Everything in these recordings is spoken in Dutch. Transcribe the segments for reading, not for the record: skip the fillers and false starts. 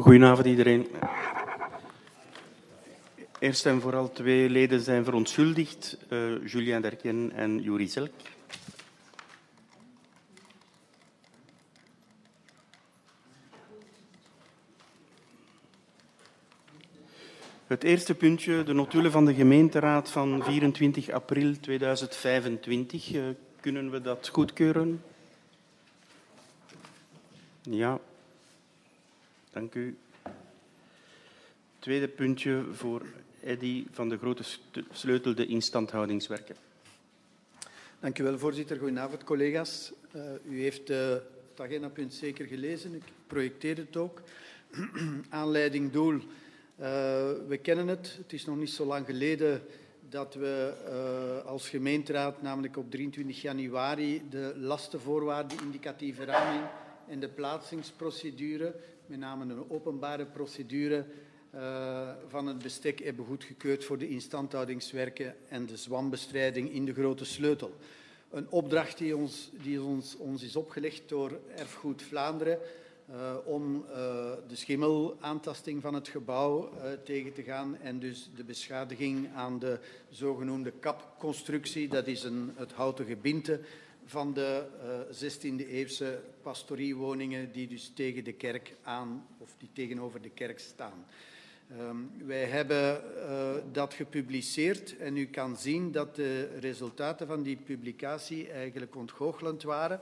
Goedenavond iedereen. Eerst en vooral 2 leden zijn verontschuldigd, Julien Derkien en Juri Zelk. Het eerste puntje, de notulen van de gemeenteraad van 24 april 2025. Kunnen we dat goedkeuren? Ja. Dank u. Tweede puntje voor Eddy van de Grote Sleutel, de instandhoudingswerken. Dank u wel, voorzitter. Goedenavond, collega's. U heeft het agendapunt zeker gelezen. Ik projecteer het ook. Aanleiding, doel. We kennen het. Het is nog niet zo lang geleden dat we als gemeenteraad, namelijk op 23 januari, de lastenvoorwaarden, indicatieve raming en de plaatsingsprocedure, met name een openbare procedure, van het bestek hebben goedgekeurd voor de instandhoudingswerken en de zwambestrijding in de Grote Sleutel. Een opdracht die ons is opgelegd door Erfgoed Vlaanderen om de schimelaantasting van het gebouw tegen te gaan en dus de beschadiging aan de zogenoemde kapconstructie, dat is het houten gebinte van de 16e-eeuwse pastoriewoningen die dus tegen de kerk aan of die tegenover de kerk staan. Wij hebben dat gepubliceerd en u kan zien dat de resultaten van die publicatie eigenlijk ontgoochelend waren.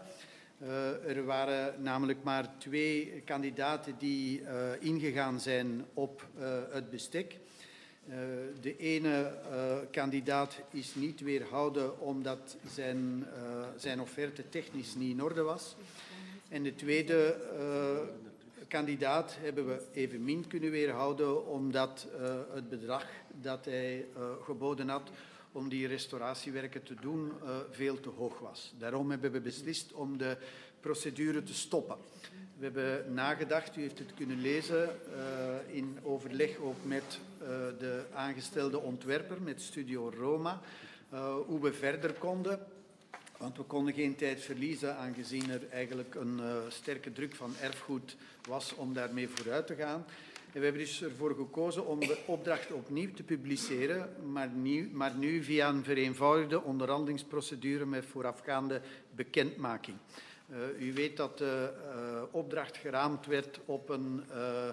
Er waren namelijk maar 2 kandidaten die ingegaan zijn op het bestek. De ene kandidaat is niet weerhouden omdat zijn offerte technisch niet in orde was. En de tweede kandidaat hebben we evenmin kunnen weerhouden omdat het bedrag dat hij geboden had om die restauratiewerken te doen veel te hoog was. Daarom hebben we beslist om de procedure te stoppen. We hebben nagedacht, u heeft het kunnen lezen, in overleg ook met de aangestelde ontwerper, met Studio Roma, hoe we verder konden. Want we konden geen tijd verliezen, aangezien er eigenlijk een sterke druk van erfgoed was om daarmee vooruit te gaan. En we hebben dus ervoor gekozen om de opdracht opnieuw te publiceren, maar nu via een vereenvoudigde onderhandelingsprocedure met voorafgaande bekendmaking. U weet dat de opdracht geraamd werd op een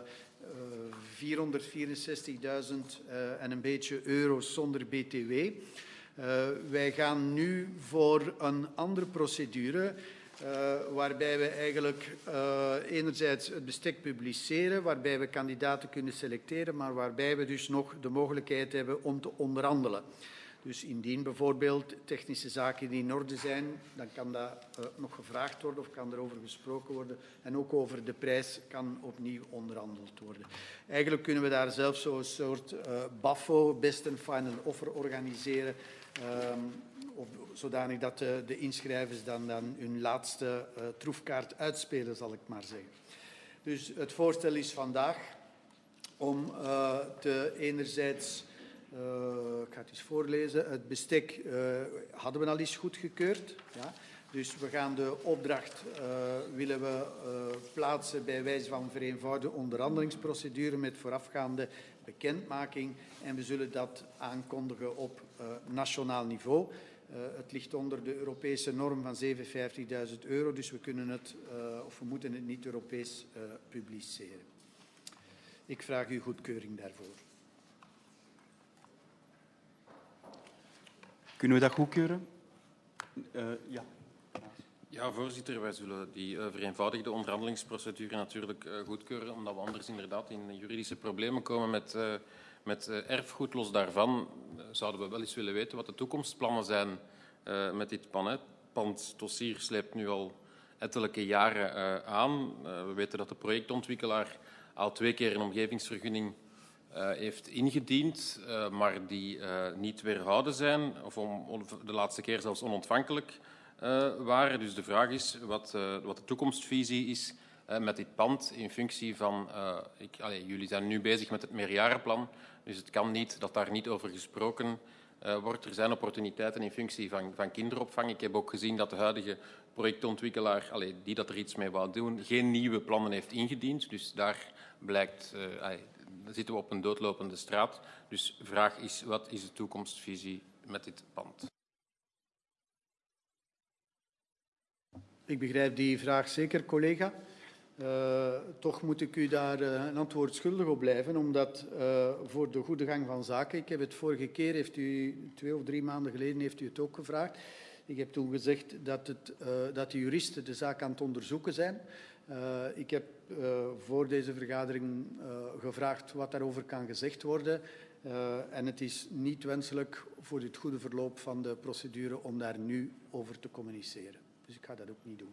464.000 en een beetje euro's zonder BTW. Wij gaan nu voor een andere procedure, waarbij we eigenlijk enerzijds het bestek publiceren, waarbij we kandidaten kunnen selecteren, maar waarbij we dus nog de mogelijkheid hebben om te onderhandelen. Dus indien bijvoorbeeld technische zaken in orde zijn, dan kan dat nog gevraagd worden of kan erover gesproken worden. En ook over de prijs kan opnieuw onderhandeld worden. Eigenlijk kunnen we daar zelfs zo'n soort BAFO, Best and Final Offer, organiseren. Zodanig dat de inschrijvers dan hun laatste troefkaart uitspelen, zal ik maar zeggen. Dus het voorstel is vandaag om enerzijds, ik ga het eens voorlezen, het bestek hadden we al eens goedgekeurd. Ja. Dus we gaan de opdracht willen we plaatsen bij wijze van vereenvoudigde onderhandelingsprocedure met voorafgaande bekendmaking en we zullen dat aankondigen op nationaal niveau. Het ligt onder de Europese norm van 57.000 euro, dus we kunnen het, of we moeten het niet Europees publiceren. Ik vraag uw goedkeuring daarvoor. Kunnen we dat goedkeuren? Ja. Ja, voorzitter, wij zullen die vereenvoudigde onderhandelingsprocedure natuurlijk goedkeuren, omdat we anders inderdaad in juridische problemen komen met erfgoed. Los daarvan zouden we wel eens willen weten wat de toekomstplannen zijn met dit pand. Het panddossier sleept nu al ettelijke jaren aan. We weten dat de projectontwikkelaar al 2 keer een omgevingsvergunning heeft ingediend, maar die niet weerhouden zijn, of de laatste keer zelfs onontvankelijk waren. Dus de vraag is wat de toekomstvisie is met dit pand in functie van... jullie zijn nu bezig met het meerjarenplan, dus het kan niet dat daar niet over gesproken Er zijn opportuniteiten in functie van kinderopvang. Ik heb ook gezien dat de huidige projectontwikkelaar, die dat er iets mee wou doen, geen nieuwe plannen heeft ingediend. Dus daar blijkt, zitten we op een doodlopende straat. Dus de vraag is, wat is de toekomstvisie met dit pand? Ik begrijp die vraag zeker, collega. Toch moet ik u daar een antwoord schuldig op blijven, omdat voor de goede gang van zaken, ik heb het vorige keer, heeft u 2 of 3 maanden geleden, heeft u het ook gevraagd. Ik heb toen gezegd dat de juristen de zaak aan het onderzoeken zijn. Ik heb voor deze vergadering gevraagd wat daarover kan gezegd worden. En het is niet wenselijk voor het goede verloop van de procedure om daar nu over te communiceren. Dus ik ga dat ook niet doen.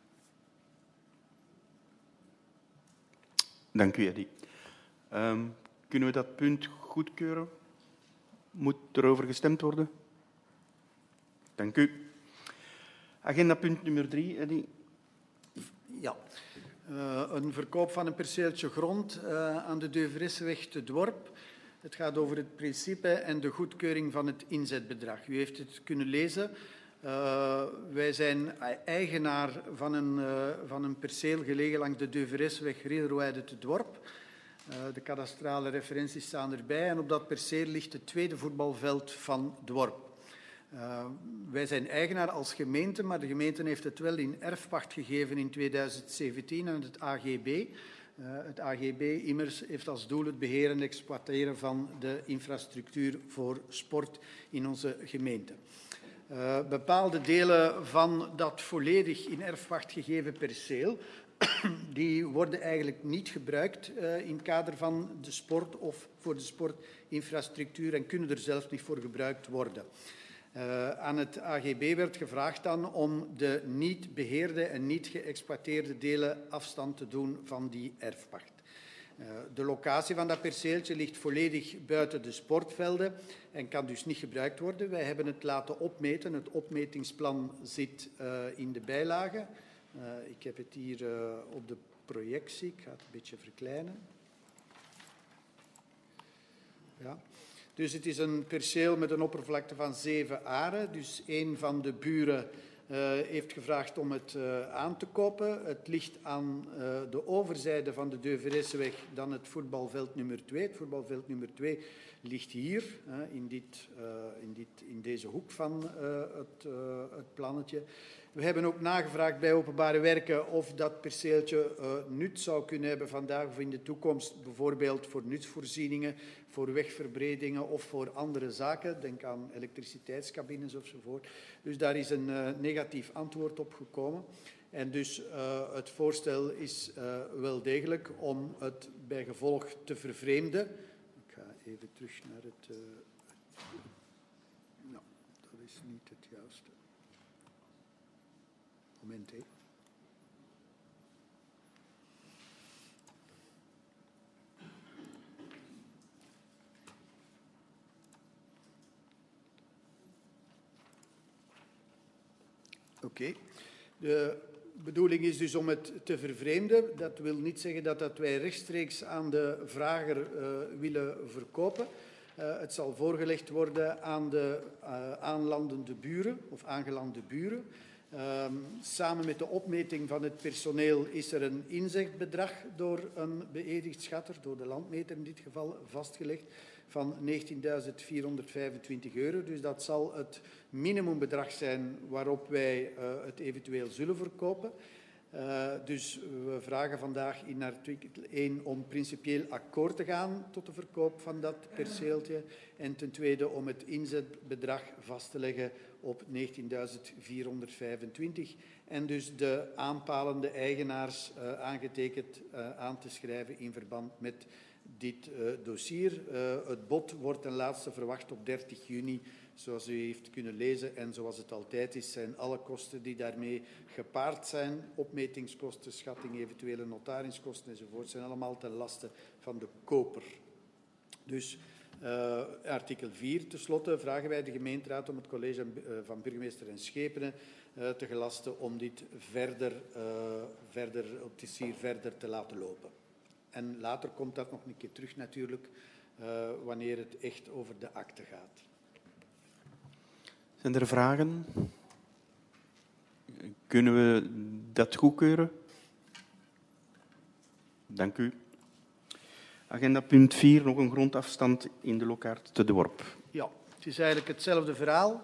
Dank u, Eddy. Kunnen we dat punt goedkeuren? Moet erover gestemd worden? Dank u. Agendapunt nummer 3, Eddy. Ja. Een verkoop van een perceeltje grond aan de Deuveresseweg te Dorp. Het gaat over het principe en de goedkeuring van het inzetbedrag. U heeft het kunnen lezen. Wij zijn eigenaar van een perceel gelegen langs de Deuveresseweg Ridderweide te Dorp. De kadastrale referenties staan erbij en op dat perceel ligt het tweede voetbalveld van Dorp. Wij zijn eigenaar als gemeente, maar de gemeente heeft het wel in erfpacht gegeven in 2017 aan het AGB. Het AGB immers heeft als doel het beheren en exploiteren van de infrastructuur voor sport in onze gemeente. Bepaalde delen van dat volledig in erfpacht gegeven perceel die worden eigenlijk niet gebruikt in het kader van de sport of voor de sportinfrastructuur en kunnen er zelfs niet voor gebruikt worden. Aan het AGB werd gevraagd dan om de niet beheerde en niet geëxploiteerde delen afstand te doen van die erfpacht. De locatie van dat perceeltje ligt volledig buiten de sportvelden en kan dus niet gebruikt worden. Wij hebben het laten opmeten. Het opmetingsplan zit in de bijlage. Ik heb het hier op de projectie. Ik ga het een beetje verkleinen. Ja. Dus het is een perceel met een oppervlakte van 7 aren. Dus een van de buren heeft gevraagd om het aan te kopen. Het ligt aan de overzijde van de Deuveresseweg dan het voetbalveld nummer 2. Het voetbalveld nummer 2 ligt hier, in deze hoek van het plannetje. We hebben ook nagevraagd bij Openbare Werken of dat perceeltje nut zou kunnen hebben vandaag of in de toekomst, bijvoorbeeld voor nutsvoorzieningen, voor wegverbredingen of voor andere zaken. Denk aan elektriciteitscabines ofzovoort. Dus daar is een negatief antwoord op gekomen. En dus het voorstel is wel degelijk om het bij gevolg te vervreemden. Ik ga even terug naar het... Nou, dat is niet het juiste. Moment, hè. Oké. De bedoeling is dus om het te vervreemden. Dat wil niet zeggen dat wij rechtstreeks aan de vrager willen verkopen. Het zal voorgelegd worden aan de aanlandende buren of aangelande buren. Samen met de opmeting van het personeel is er een inzegbedrag door een beëdigd schatter, door de landmeter in dit geval, vastgelegd van €19.425. Dus dat zal het minimumbedrag zijn waarop wij het eventueel zullen verkopen. Dus we vragen vandaag in artikel 1 om principieel akkoord te gaan tot de verkoop van dat perceeltje. En ten tweede om het inzetbedrag vast te leggen op €19.425. En dus de aanpalende eigenaars aangetekend aan te schrijven in verband met dit dossier. Het bod wordt ten laatste verwacht op 30 juni, zoals u heeft kunnen lezen. En zoals het altijd is, zijn alle kosten die daarmee gepaard zijn, opmetingskosten, schatting, eventuele notariskosten enzovoort, zijn allemaal ten laste van de koper. Dus artikel 4, tenslotte, vragen wij de gemeenteraad om het college van burgemeester en schepenen te gelasten om dit op dit dossier verder te laten lopen. En later komt dat nog een keer terug natuurlijk, wanneer het echt over de akte gaat. Zijn er vragen? Kunnen we dat goedkeuren? Dank u. Agenda punt 4, nog een grondafstand in de Lokaart te De Worp. Ja, het is eigenlijk hetzelfde verhaal.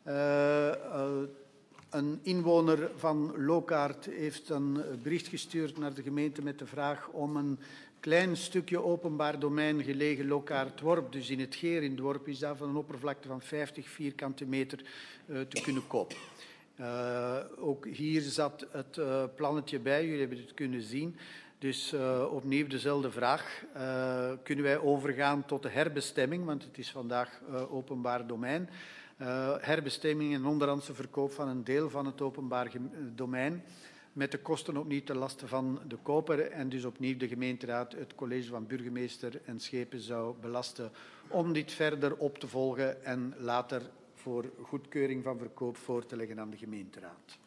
Een inwoner van Lokaart heeft een bericht gestuurd naar de gemeente met de vraag om een klein stukje openbaar domein gelegen Lokaart-Worp, dus in het Geer in het Worp, is daar van een oppervlakte van 50 vierkante meter te kunnen kopen. Ook hier zat het plannetje bij, jullie hebben het kunnen zien. Dus opnieuw dezelfde vraag. Kunnen wij overgaan tot de herbestemming, want het is vandaag openbaar domein. Herbestemming en onderhandse verkoop van een deel van het openbaar domein, met de kosten opnieuw ten laste van de koper en dus opnieuw de gemeenteraad, het college van burgemeester en schepen zou belasten om dit verder op te volgen en later voor goedkeuring van verkoop voor te leggen aan de gemeenteraad.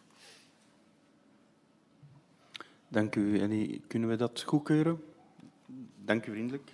Dank u. En kunnen we dat goedkeuren? Dank u vriendelijk.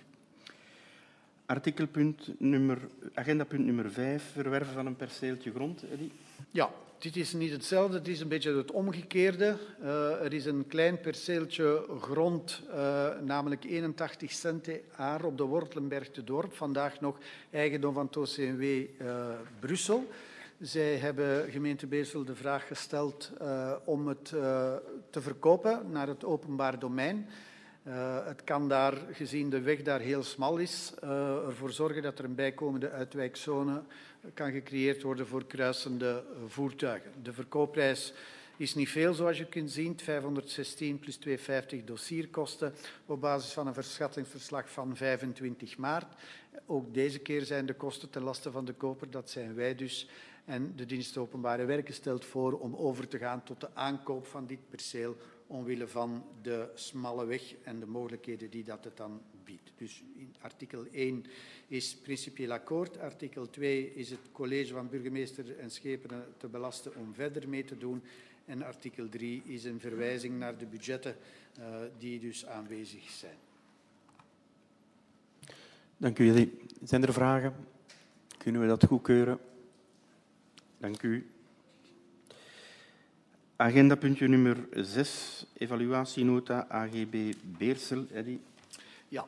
Agendapunt nummer 5, verwerven van een perceeltje grond. Eddie? Ja, dit is niet hetzelfde, het is een beetje het omgekeerde. Er is een klein perceeltje grond, namelijk 81 centiaar op de Wortelenberg te Dorp, vandaag nog eigendom van het OCMW Brussel. Zij hebben gemeente Beersel de vraag gesteld om het te verkopen naar het openbaar domein. Het kan daar, gezien de weg daar heel smal is, ervoor zorgen dat er een bijkomende uitwijkzone kan gecreëerd worden voor kruisende voertuigen. De verkoopprijs is niet veel, zoals je kunt zien, 516 plus 250 dossierkosten op basis van een verschattingsverslag van 25 maart. Ook deze keer zijn de kosten ten laste van de koper, dat zijn wij dus. En de dienst Openbare Werken stelt voor om over te gaan tot de aankoop van dit perceel omwille van de smalle weg en de mogelijkheden die dat het dan biedt. Dus in artikel 1 is principieel akkoord. Artikel 2 is het college van burgemeester en schepenen te belasten om verder mee te doen. En artikel 3 is een verwijzing naar de budgetten die dus aanwezig zijn. Dank u, Eddie. Zijn er vragen? Kunnen we dat goedkeuren? Dank u. Agendapuntje nummer 6, evaluatienota AGB Beersel. Eddie? Ja,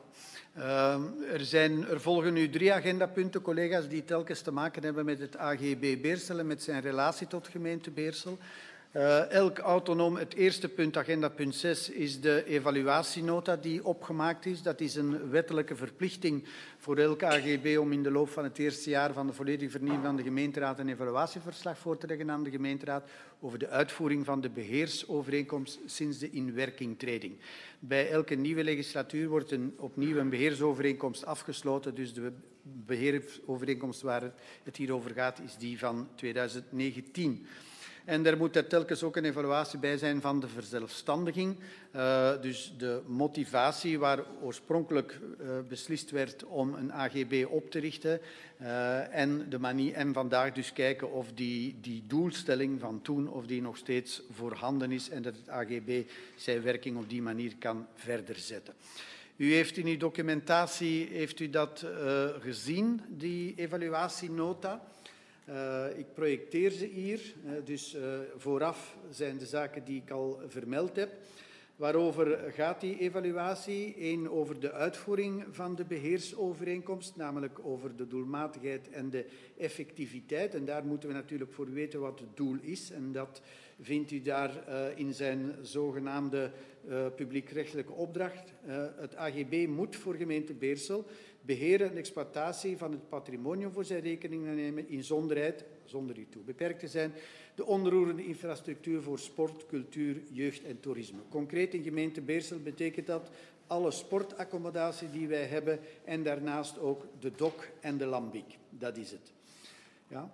er volgen nu 3 agendapunten, collega's, die telkens te maken hebben met het AGB Beersel en met zijn relatie tot gemeente Beersel. Elk autonoom, het eerste punt, agendapunt 6, is de evaluatienota die opgemaakt is. Dat is een wettelijke verplichting voor elke AGB om in de loop van het eerste jaar van de volledige vernieuwing van de gemeenteraad een evaluatieverslag voor te leggen aan de gemeenteraad over de uitvoering van de beheersovereenkomst sinds de inwerkingtreding. Bij elke nieuwe legislatuur wordt opnieuw een beheersovereenkomst afgesloten, dus de beheersovereenkomst waar het hier over gaat is die van 2019. En er moet telkens ook een evaluatie bij zijn van de verzelfstandiging. Dus de motivatie waar oorspronkelijk beslist werd om een AGB op te richten. En de manier, en vandaag dus kijken of die doelstelling van toen of die nog steeds voorhanden is en dat het AGB zijn werking op die manier kan verder zetten. U heeft in uw documentatie dat gezien, die evaluatienota. Ik projecteer ze hier, dus vooraf zijn de zaken die ik al vermeld heb. Waarover gaat die evaluatie? 1 over de uitvoering van de beheersovereenkomst, namelijk over de doelmatigheid en de effectiviteit. En daar moeten we natuurlijk voor weten wat het doel is. En dat vindt u daar in zijn zogenaamde publiekrechtelijke opdracht. Het AGB moet voor gemeente Beersel beheer en exploitatie van het patrimonium voor zijn rekening nemen, inzonderheid, zonder hiertoe beperkt te zijn, de onroerende infrastructuur voor sport, cultuur, jeugd en toerisme. Concreet in gemeente Beersel betekent dat alle sportaccommodatie die wij hebben en daarnaast ook de DOC en de Lambiek. Dat is het. Ja.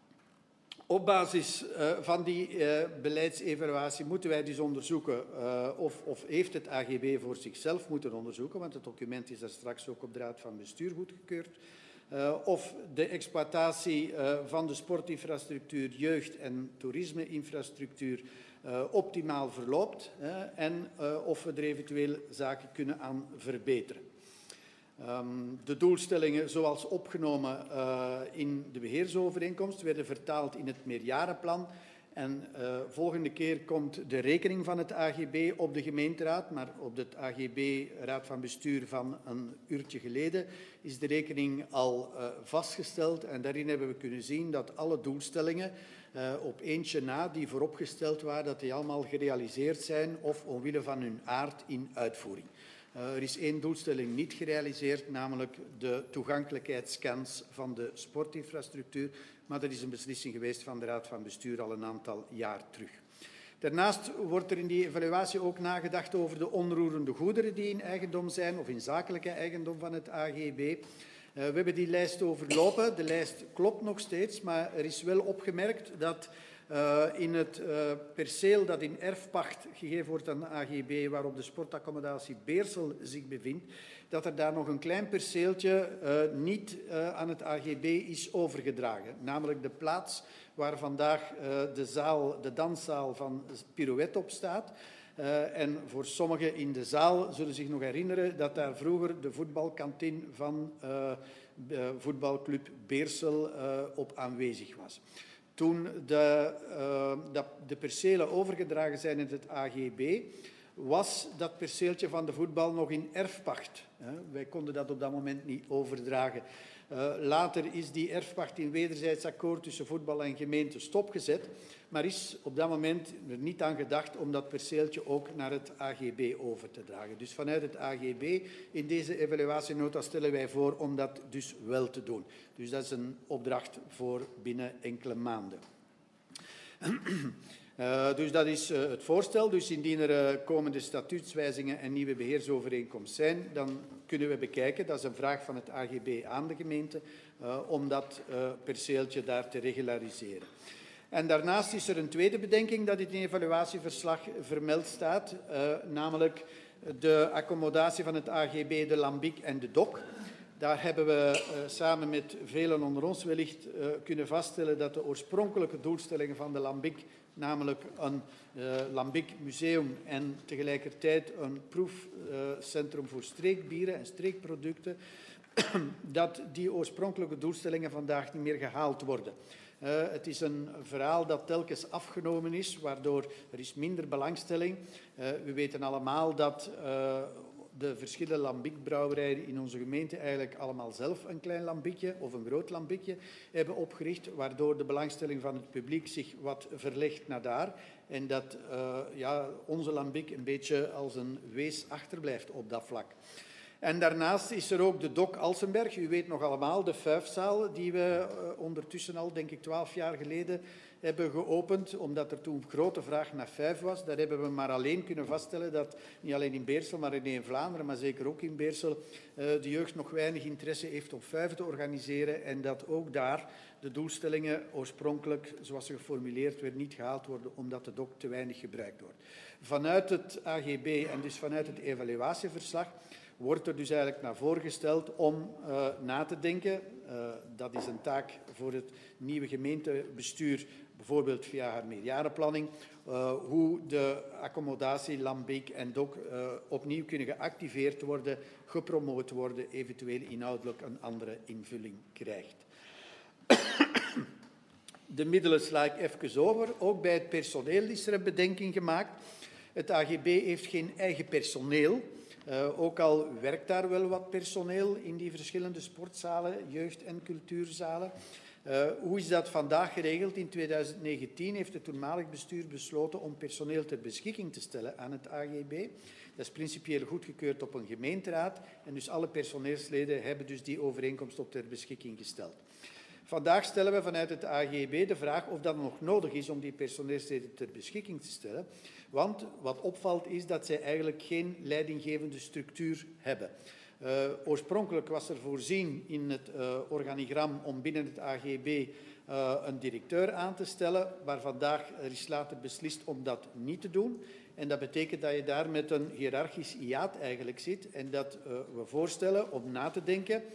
Op basis van die beleidsevaluatie moeten wij dus onderzoeken of heeft het AGB voor zichzelf moeten onderzoeken, want het document is daar straks ook op de Raad van Bestuur goedgekeurd, of de exploitatie van de sportinfrastructuur, jeugd- en toerismeinfrastructuur optimaal verloopt en of we er eventueel zaken kunnen aan verbeteren. De doelstellingen zoals opgenomen in de beheersovereenkomst werden vertaald in het meerjarenplan. En volgende keer komt de rekening van het AGB op de gemeenteraad, maar op de AGB-raad van bestuur van een uurtje geleden is de rekening al vastgesteld. En daarin hebben we kunnen zien dat alle doelstellingen op eentje na die vooropgesteld waren, dat die allemaal gerealiseerd zijn of omwille van hun aard in uitvoering. Er is één doelstelling niet gerealiseerd, namelijk de toegankelijkheidsscans van de sportinfrastructuur. Maar dat is een beslissing geweest van de Raad van Bestuur al een aantal jaar terug. Daarnaast wordt er in die evaluatie ook nagedacht over de onroerende goederen die in eigendom zijn of in zakelijke eigendom van het AGB. We hebben die lijst overlopen. De lijst klopt nog steeds, maar er is wel opgemerkt dat in het perceel dat in erfpacht gegeven wordt aan de AGB, waarop de sportaccommodatie Beersel zich bevindt, dat er daar nog een klein perceeltje niet aan het AGB is overgedragen. Namelijk de plaats waar vandaag de danszaal van Pirouette op staat. En voor sommigen in de zaal zullen zich nog herinneren dat daar vroeger de voetbalkantine van voetbalclub Beersel op aanwezig was. Toen de percelen overgedragen zijn in het AGB, was dat perceeltje van de voetbal nog in erfpacht. Wij konden dat op dat moment niet overdragen. Later is die erfpacht in wederzijds akkoord tussen voetbal en gemeente stopgezet, maar is op dat moment er niet aan gedacht om dat perceeltje ook naar het AGB over te dragen. Dus vanuit het AGB in deze evaluatienota stellen wij voor om dat dus wel te doen. Dus dat is een opdracht voor binnen enkele maanden. Dus dat is het voorstel. Dus indien er komende statuutswijzigingen en nieuwe beheersovereenkomst zijn, dan kunnen we bekijken, dat is een vraag van het AGB aan de gemeente, om dat perceeltje daar te regulariseren. En daarnaast is er een tweede bedenking dat in het evaluatieverslag vermeld staat, namelijk de accommodatie van het AGB, de Lambiek en de DOC. Daar hebben we samen met velen onder ons wellicht kunnen vaststellen dat de oorspronkelijke doelstellingen van de Lambiek, namelijk een Lambiek museum en tegelijkertijd een proefcentrum voor streekbieren en streekproducten, dat die oorspronkelijke doelstellingen vandaag niet meer gehaald worden. Het is een verhaal dat telkens afgenomen is, waardoor er is minder belangstelling. We weten allemaal dat de verschillende lambiekbrouwerijen in onze gemeente eigenlijk allemaal zelf een klein lambiekje of een groot lambiekje hebben opgericht, waardoor de belangstelling van het publiek zich wat verlegt naar daar en dat onze lambiek een beetje als een wees achterblijft op dat vlak. En daarnaast is er ook de DOC Alsenberg. U weet nog allemaal, de Fuifzaal, die we ondertussen al, denk ik, 12 jaar geleden hebben geopend, omdat er toen grote vraag naar Fuif was. Daar hebben we maar alleen kunnen vaststellen dat, niet alleen in Beersel, maar in Vlaanderen, maar zeker ook in Beersel, de jeugd nog weinig interesse heeft om Fuif te organiseren en dat ook daar de doelstellingen oorspronkelijk, zoals ze geformuleerd werden, niet gehaald worden, omdat de DOC te weinig gebruikt wordt. Vanuit het AGB en dus vanuit het evaluatieverslag wordt er dus eigenlijk naar voorgesteld om na te denken, dat is een taak voor het nieuwe gemeentebestuur, bijvoorbeeld via haar meerjarenplanning, hoe de accommodatie Lambiek en DOC opnieuw kunnen geactiveerd worden, gepromoot worden, eventueel inhoudelijk een andere invulling krijgt. De middelen sla ik even over. Ook bij het personeel is er een bedenking gemaakt. Het AGB heeft geen eigen personeel. Ook al werkt daar wel wat personeel in die verschillende sportzalen, jeugd- en cultuurzalen. Hoe is dat vandaag geregeld? In 2019 heeft het toenmalig bestuur besloten om personeel ter beschikking te stellen aan het AGB. Dat is principieel goedgekeurd op een gemeenteraad en dus alle personeelsleden hebben dus die overeenkomst op ter beschikking gesteld. Vandaag stellen we vanuit het AGB de vraag of dat nog nodig is om die personeelsleden ter beschikking te stellen. Want wat opvalt is dat zij eigenlijk geen leidinggevende structuur hebben. Oorspronkelijk was er voorzien in het organigram om binnen het AGB een directeur aan te stellen, maar vandaag is later beslist om dat niet te doen. En dat betekent dat je daar met een hiërarchisch hiaat eigenlijk zit en dat we voorstellen om na te denken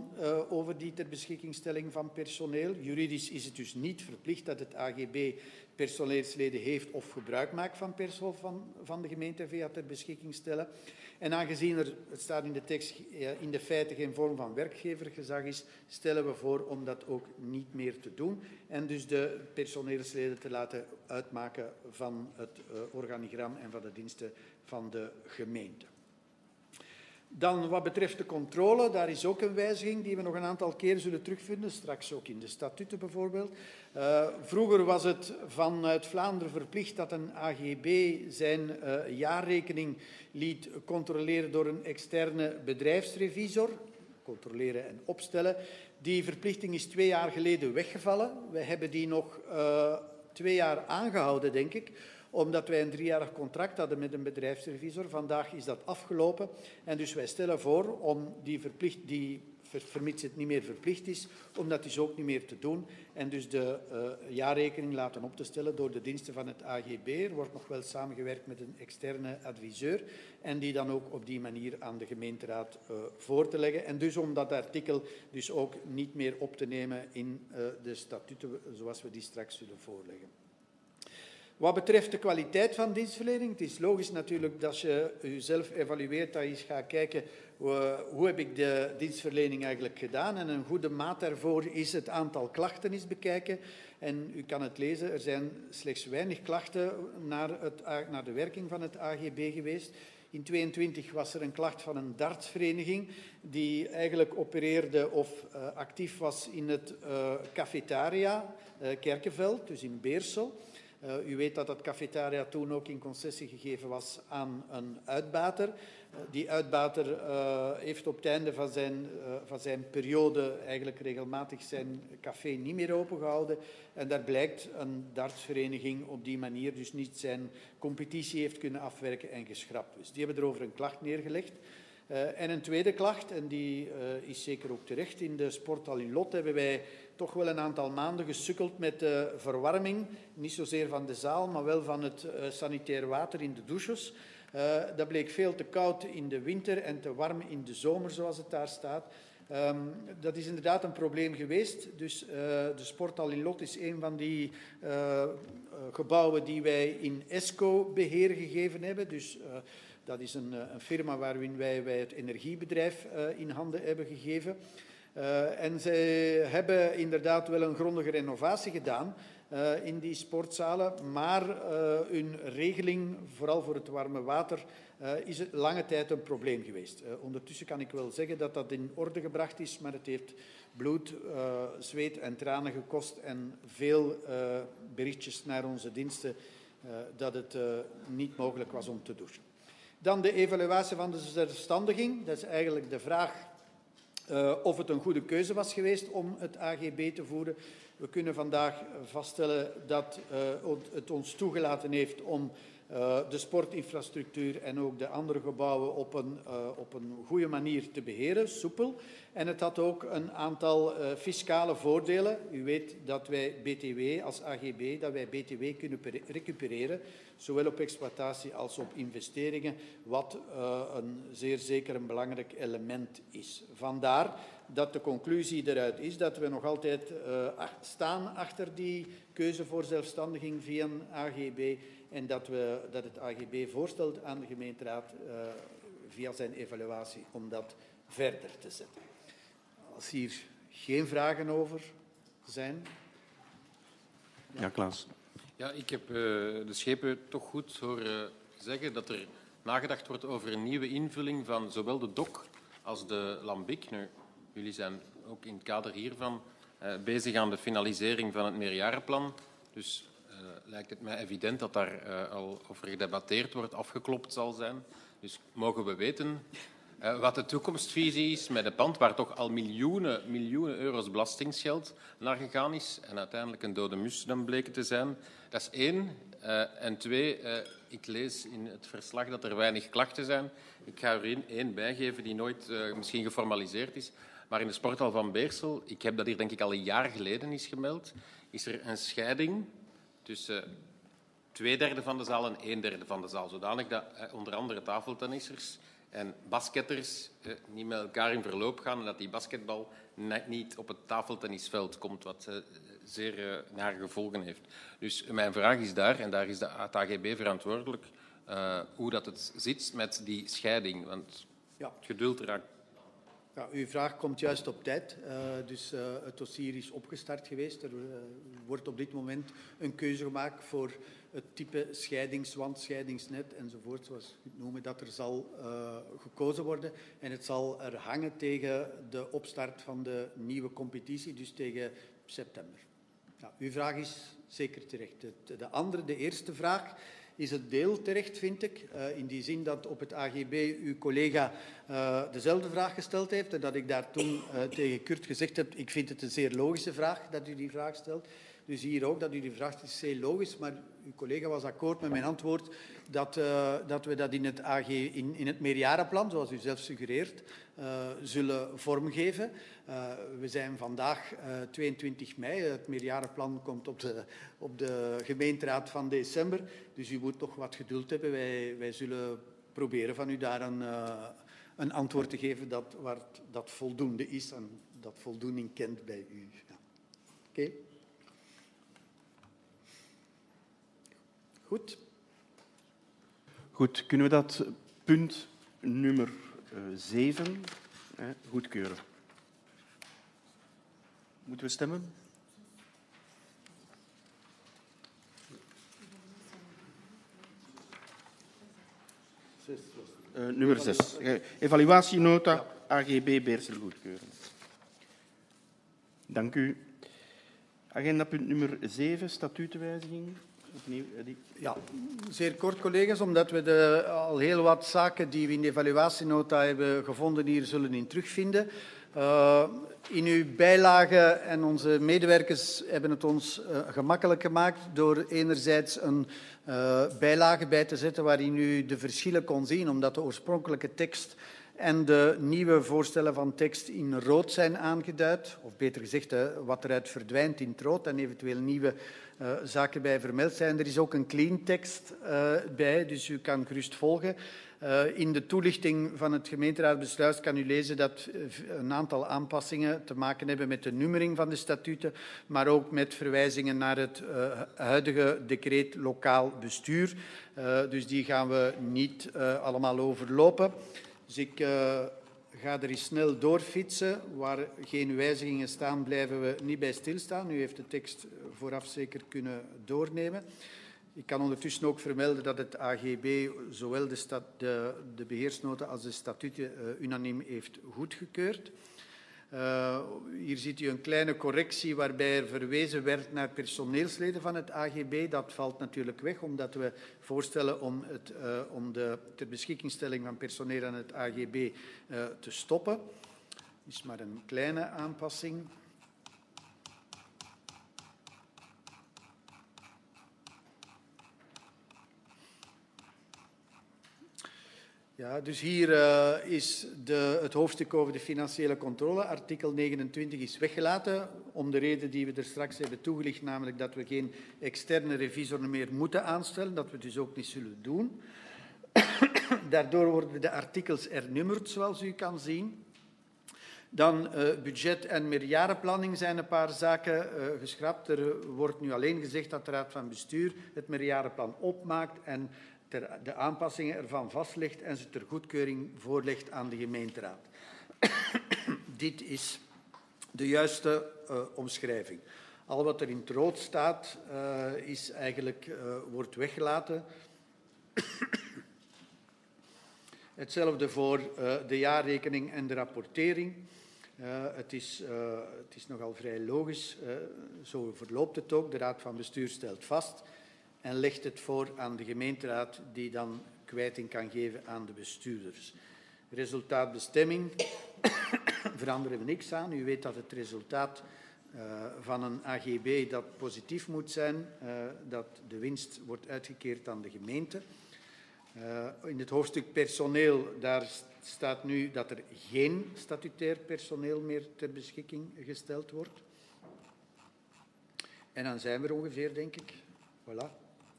over die ter beschikkingstelling van personeel. Juridisch is het dus niet verplicht dat het AGB personeelsleden heeft of gebruik maakt van personeel van de gemeente via ter beschikking stellen. En aangezien er, het staat in de tekst, in de feiten geen vorm van werkgevergezag is, stellen we voor om dat ook niet meer te doen en dus de personeelsleden te laten uitmaken van het organigram en van de diensten van de gemeente. Dan wat betreft de controle, daar is ook een wijziging die we nog een aantal keer zullen terugvinden, straks ook in de statuten bijvoorbeeld. Vroeger was het vanuit Vlaanderen verplicht dat een AGB zijn jaarrekening liet controleren door een externe bedrijfsrevisor, controleren en opstellen. Die verplichting is 2 jaar geleden weggevallen. We hebben die nog 2 jaar aangehouden, denk ik, omdat wij een 3-jarig contract hadden met een bedrijfsrevisor. Vandaag is dat afgelopen en dus wij stellen voor om vermits het niet meer verplicht is, om dat dus ook niet meer te doen en dus de jaarrekening laten op te stellen door de diensten van het AGB. Er wordt nog wel samengewerkt met een externe adviseur en die dan ook op die manier aan de gemeenteraad voor te leggen. En dus om dat artikel dus ook niet meer op te nemen in de statuten zoals we die straks zullen voorleggen. Wat betreft de kwaliteit van dienstverlening, het is logisch natuurlijk dat je jezelf evalueert, dat je eens gaat kijken hoe heb ik de dienstverlening eigenlijk gedaan. En een goede maat daarvoor is het aantal klachten eens bekijken. En u kan het lezen, er zijn slechts weinig klachten naar de werking van het AGB geweest. In 2022 was er een klacht van een dartsvereniging die eigenlijk opereerde of actief was in het cafetaria Kerkenveld, dus in Beersel. U weet dat dat cafetaria toen ook in concessie gegeven was aan een uitbater. Die uitbater heeft op het einde van zijn periode eigenlijk regelmatig zijn café niet meer opengehouden. En daar blijkt een dartsvereniging op die manier dus niet zijn competitie heeft kunnen afwerken en geschrapt. Dus die hebben erover een klacht neergelegd. En een tweede klacht, en die is zeker ook terecht, in de sporthal in Lot hebben wij toch wel een aantal maanden gesukkeld met de verwarming, niet zozeer van de zaal, maar wel van het sanitair water in de douches. Dat bleek veel te koud in de winter en te warm in de zomer, zoals het daar staat. Dat is inderdaad een probleem geweest. Dus de sporthal in Lot is een van die gebouwen die wij in ESCO-beheer gegeven hebben. Dus dat is een firma waarin wij het energiebedrijf in handen hebben gegeven. En zij hebben inderdaad wel een grondige renovatie gedaan in die sportzalen, maar hun regeling, vooral voor het warme water, is het lange tijd een probleem geweest. Ondertussen kan ik wel zeggen dat dat in orde gebracht is, maar het heeft bloed, zweet en tranen gekost en veel berichtjes naar onze diensten dat het niet mogelijk was om te douchen. Dan de evaluatie van de zelfstandiging. Dat is eigenlijk de vraag of het een goede keuze was geweest om het AGB te voeren. We kunnen vandaag vaststellen dat het ons toegelaten heeft om de sportinfrastructuur en ook de andere gebouwen op een goede manier te beheren, soepel. En het had ook een aantal fiscale voordelen. U weet dat wij BTW als AGB, dat wij BTW kunnen recupereren, zowel op exploitatie als op investeringen, wat een zeer zeker een belangrijk element is. Vandaar dat de conclusie eruit is dat we nog altijd staan achter die keuze voor zelfstandiging via een AGB en dat het AGB voorstelt aan de gemeenteraad via zijn evaluatie om dat verder te zetten. Als hier geen vragen over zijn. Ja, Klaas. Ja, ik heb de schepen toch goed horen zeggen dat er nagedacht wordt over een nieuwe invulling van zowel de DOC als de Lambic. Nu, jullie zijn ook in het kader hiervan bezig aan de finalisering van het meerjarenplan. Dus lijkt het mij evident dat daar al over gedebatteerd wordt, afgeklopt zal zijn. Dus mogen we weten wat de toekomstvisie is met een pand waar toch al miljoenen euro's belastingsgeld naar gegaan is en uiteindelijk een dode mus dan bleken te zijn. Dat is 1. En 2, ik lees in het verslag dat er weinig klachten zijn. Ik ga er 1 bijgeven die nooit misschien geformaliseerd is. Maar in de sporthal van Beersel, ik heb dat hier denk ik al een jaar geleden is gemeld, is er een scheiding tussen 2/3 van de zaal en 1/3 van de zaal. Zodanig dat onder andere tafeltennissers en basketters niet met elkaar in verloop gaan en dat die basketbal net niet op het tafeltennisveld komt, wat zeer nare gevolgen heeft. Dus mijn vraag is daar, en daar is het AGB verantwoordelijk, hoe dat het zit met die scheiding. Want Ja. het geduld raakt. Ja, uw vraag komt juist op tijd. Het dossier is opgestart geweest. Er wordt op dit moment een keuze gemaakt voor het type scheidingswand, scheidingsnet enzovoort, zoals we het noemen, dat er zal gekozen worden. En het zal er hangen tegen de opstart van de nieuwe competitie, dus tegen september. Ja, uw vraag is zeker terecht. De eerste vraag, is het deel terecht, vind ik. In die zin dat op het AGB uw collega dezelfde vraag gesteld heeft en dat ik daar toen tegen Kurt gezegd heb, ik vind het een zeer logische vraag dat u die vraag stelt. Dus hier ook, dat u die vraag is zeer logisch, maar uw collega was akkoord met mijn antwoord dat we dat in het meerjarenplan, zoals u zelf suggereert, zullen vormgeven. We zijn vandaag 22 mei. Het meerjarenplan komt op de gemeenteraad van december. Dus u moet nog wat geduld hebben. Wij zullen proberen van u daar een antwoord te geven dat voldoende is en dat voldoening kent bij u. Ja. Oké. Goed. Goed, kunnen we dat punt nummer 7 goedkeuren? Moeten we stemmen? Nummer 6. Evaluatienota AGB Beersel goedkeuren. Dank u. Agendapunt nummer 7, statutenwijziging. Opnieuw, Eddy. Ja, zeer kort, collega's, omdat we al heel wat zaken die we in de evaluatienota hebben gevonden hier zullen in terugvinden. In uw bijlage, en onze medewerkers hebben het ons gemakkelijk gemaakt door enerzijds een bijlage bij te zetten waarin u de verschillen kon zien, omdat de oorspronkelijke tekst en de nieuwe voorstellen van tekst in rood zijn aangeduid, of beter gezegd, wat eruit verdwijnt in het rood en eventueel nieuwe zaken bij vermeld zijn. Er is ook een clean tekst bij, dus u kan gerust volgen. In de toelichting van het gemeenteraadbesluit kan u lezen dat een aantal aanpassingen te maken hebben met de nummering van de statuten, maar ook met verwijzingen naar het huidige decreet lokaal bestuur. Dus die gaan we niet allemaal overlopen. Dus ik ga er eens snel doorfietsen. Waar geen wijzigingen staan, blijven we niet bij stilstaan. U heeft de tekst vooraf zeker doornemen. Ik kan ondertussen ook vermelden dat het AGB zowel de beheersnota als de statuten unaniem heeft goedgekeurd. Hier ziet u een kleine correctie waarbij er verwezen werd naar personeelsleden van het AGB. Dat valt natuurlijk weg, omdat we voorstellen om de ter beschikkingstelling van personeel aan het AGB te stoppen. Dat is maar een kleine aanpassing. Ja, dus hier is het hoofdstuk over de financiële controle. Artikel 29 is weggelaten, om de reden die we er straks hebben toegelicht, namelijk dat we geen externe revisor meer moeten aanstellen, dat we dus ook niet zullen doen. Daardoor worden de artikels hernummerd, zoals u kan zien. Dan budget en meerjarenplanning zijn een paar zaken geschrapt. Er wordt nu alleen gezegd dat de Raad van Bestuur het meerjarenplan opmaakt en de aanpassingen ervan vastlegt en ze ter goedkeuring voorlegt aan de gemeenteraad. Dit is de juiste omschrijving. Al wat er in het rood staat, wordt weggelaten. Hetzelfde voor de jaarrekening en de rapportering. Het is nogal vrij logisch. Zo verloopt het ook. De Raad van Bestuur stelt vast en legt het voor aan de gemeenteraad, die dan kwijting kan geven aan de bestuurders. Resultaatbestemming veranderen we niks aan. U weet dat het resultaat van een AGB dat positief moet zijn, dat de winst wordt uitgekeerd aan de gemeente. In het hoofdstuk personeel, daar staat nu dat er geen statutair personeel meer ter beschikking gesteld wordt. En dan zijn we er ongeveer, denk ik. Voilà.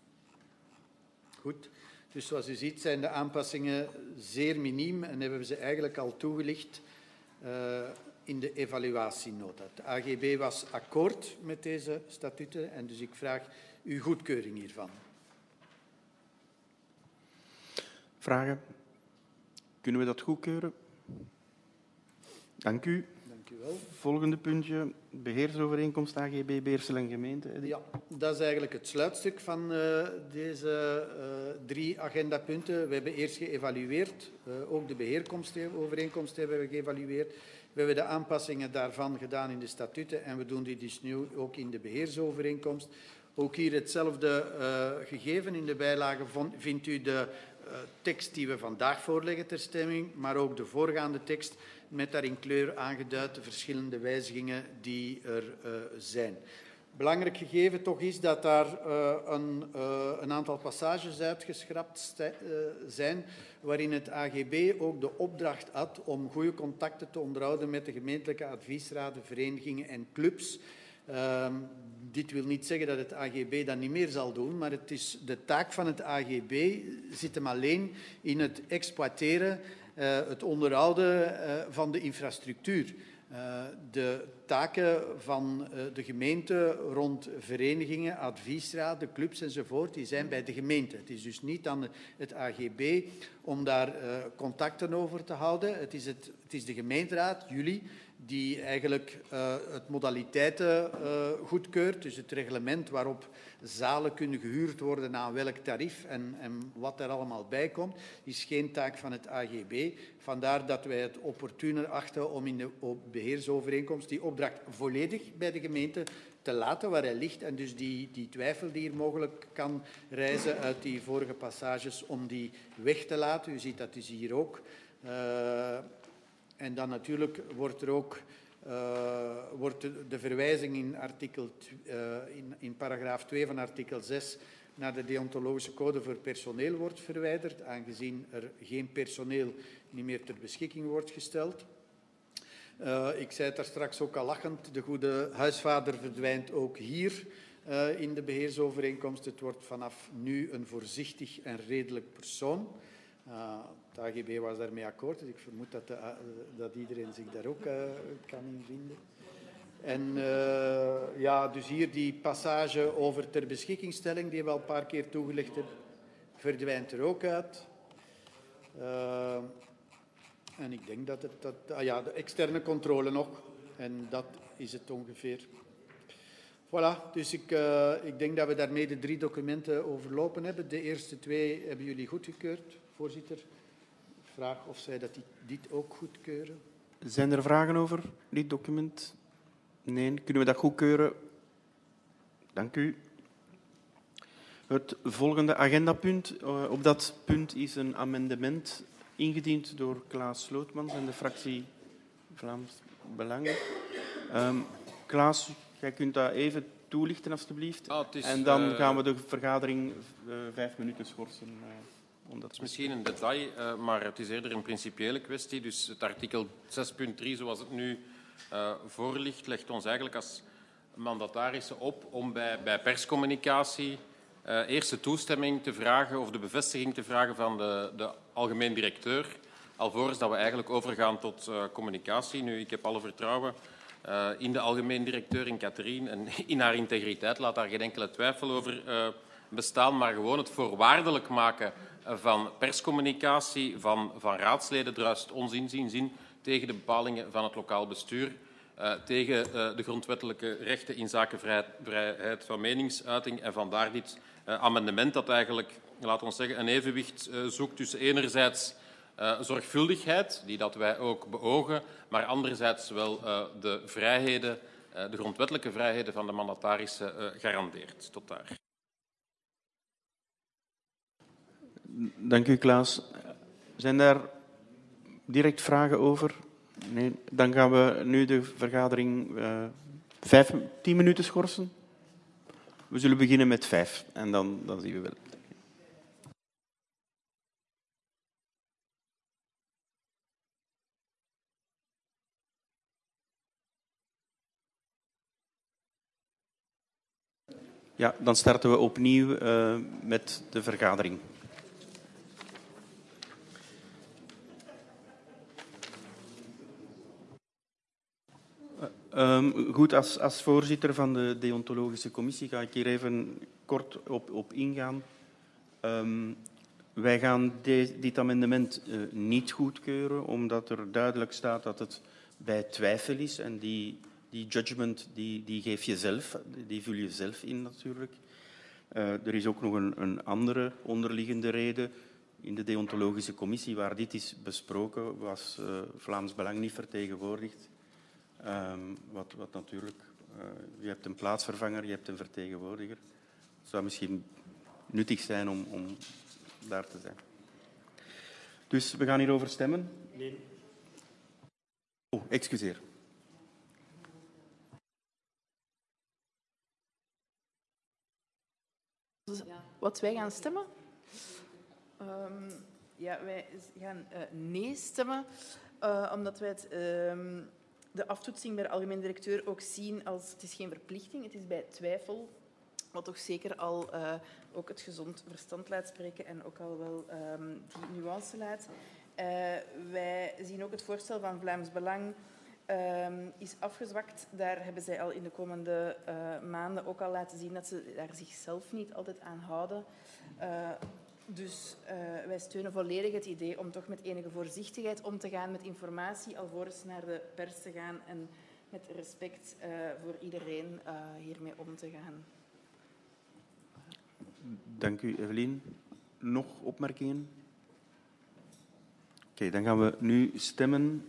Goed. Dus zoals u ziet zijn de aanpassingen zeer miniem en hebben we ze eigenlijk al toegelicht in de evaluatienota. Het AGB was akkoord met deze statuten en dus ik vraag uw goedkeuring hiervan. Vragen? Kunnen we dat goedkeuren? Dank u. Dank u wel. Volgende puntje, beheersovereenkomst AGB Beersel en gemeente. Ja, dat is eigenlijk het sluitstuk van deze 3 agendapunten. We hebben eerst geëvalueerd, ook de beheerovereenkomst hebben we geëvalueerd. We hebben de aanpassingen daarvan gedaan in de statuten en we doen die dus nu ook in de beheersovereenkomst. Ook hier hetzelfde gegeven. In de bijlage vindt u de tekst die we vandaag voorleggen ter stemming, maar ook de voorgaande tekst met daarin kleur aangeduid de verschillende wijzigingen die er zijn. Belangrijk gegeven toch is dat daar een aantal passages uitgeschrapt zijn waarin het AGB ook de opdracht had om goede contacten te onderhouden met de gemeentelijke adviesraden, verenigingen en clubs. Dit wil niet zeggen dat het AGB dat niet meer zal doen, maar het is de taak van het AGB zit hem alleen in het exploiteren, het onderhouden van de infrastructuur. De taken van de gemeente rond verenigingen, adviesraden, clubs enzovoort, die zijn bij de gemeente. Het is dus niet aan het AGB om daar contacten over te houden. Het is de gemeenteraad, jullie, die eigenlijk het modaliteiten goedkeurt, dus het reglement waarop zalen kunnen gehuurd worden aan welk tarief en wat er allemaal bij komt, is geen taak van het AGB. Vandaar dat wij het opportuner achten om in de beheersovereenkomst die opdracht volledig bij de gemeente te laten waar hij ligt en dus die twijfel die hier mogelijk kan rijzen uit die vorige passages om die weg te laten. U ziet dat dus hier ook. En dan natuurlijk wordt er ook de verwijzing in, in paragraaf 2 van artikel 6 naar de deontologische code voor personeel wordt verwijderd, aangezien er geen personeel niet meer ter beschikking wordt gesteld. Ik zei het daar straks ook al lachend, de goede huisvader verdwijnt ook hier in de beheersovereenkomst. Het wordt vanaf nu een voorzichtig en redelijk persoon. Het AGB was daarmee akkoord, dus ik vermoed dat iedereen zich daar ook kan in vinden. En ja, dus hier die passage over ter beschikkingstelling, die we al een paar keer toegelicht hebben, verdwijnt er ook uit. En ik denk dat ja, de externe controle nog, en dat is het ongeveer. Voilà, dus ik denk dat we daarmee de 3 documenten overlopen hebben. De eerste 2 hebben jullie goedgekeurd, voorzitter. Vraag of zij dit ook goedkeuren. Zijn er vragen over dit document? Nee, kunnen we dat goedkeuren? Dank u. Het volgende agendapunt. Op dat punt is een amendement ingediend door Klaas Slootmans en de fractie Vlaams Belangen. Klaas, jij kunt dat even toelichten, alstublieft. En dan gaan we de vergadering 5 minuten schorsen. Dat is misschien een detail, maar het is eerder een principiële kwestie. Dus het artikel 6.3, zoals het nu voor ligt, legt ons eigenlijk als mandatarissen op om bij perscommunicatie eerst de toestemming te vragen of de bevestiging te vragen van de algemeen directeur, alvorens dat we eigenlijk overgaan tot communicatie. Nu, ik heb alle vertrouwen in de algemeen directeur, in Catherine, en in haar integriteit. Laat daar geen enkele twijfel over bestaan, maar gewoon het voorwaardelijk maken van perscommunicatie van raadsleden druist ons inziens in tegen de bepalingen van het lokaal bestuur, tegen de grondwettelijke rechten in zaken vrijheid van meningsuiting en vandaar dit amendement dat eigenlijk, laten we zeggen, een evenwicht zoekt tussen enerzijds zorgvuldigheid, die dat wij ook beogen, maar anderzijds wel de vrijheden, de grondwettelijke vrijheden van de mandatarissen garandeert. Tot daar. Dank u, Klaas. Zijn daar direct vragen over? Nee. Dan gaan we nu de vergadering 10 minuten schorsen. We zullen beginnen met 5 en dan zien we wel. Ja, dan starten we opnieuw met de vergadering. Goed, als voorzitter van de deontologische commissie ga ik hier even kort op ingaan. Wij gaan dit amendement niet goedkeuren, omdat er duidelijk staat dat het bij twijfel is. En die judgment die geef je zelf, die vul je zelf in natuurlijk. Er is ook nog een andere onderliggende reden. In de deontologische commissie waar dit is besproken was Vlaams Belang niet vertegenwoordigd. Wat natuurlijk, je hebt een plaatsvervanger, je hebt een vertegenwoordiger. Het zou misschien nuttig zijn om daar te zijn. Dus we gaan hierover stemmen. Nee. Oh, excuseer. Wat wij gaan stemmen? Ja, wij gaan nee stemmen, omdat wij de aftoetsing bij de algemeen directeur ook zien als het is geen verplichting, het is bij twijfel, wat toch zeker al ook het gezond verstand laat spreken en ook al wel die nuance laat. Wij zien ook het voorstel van Vlaams Belang is afgezwakt. Daar hebben zij al in de komende maanden ook al laten zien dat ze daar zichzelf niet altijd aan houden. Dus wij steunen volledig het idee om toch met enige voorzichtigheid om te gaan met informatie, alvorens naar de pers te gaan en met respect voor iedereen hiermee om te gaan. Dank u, Evelien. Nog opmerkingen? Oké, dan gaan we nu stemmen.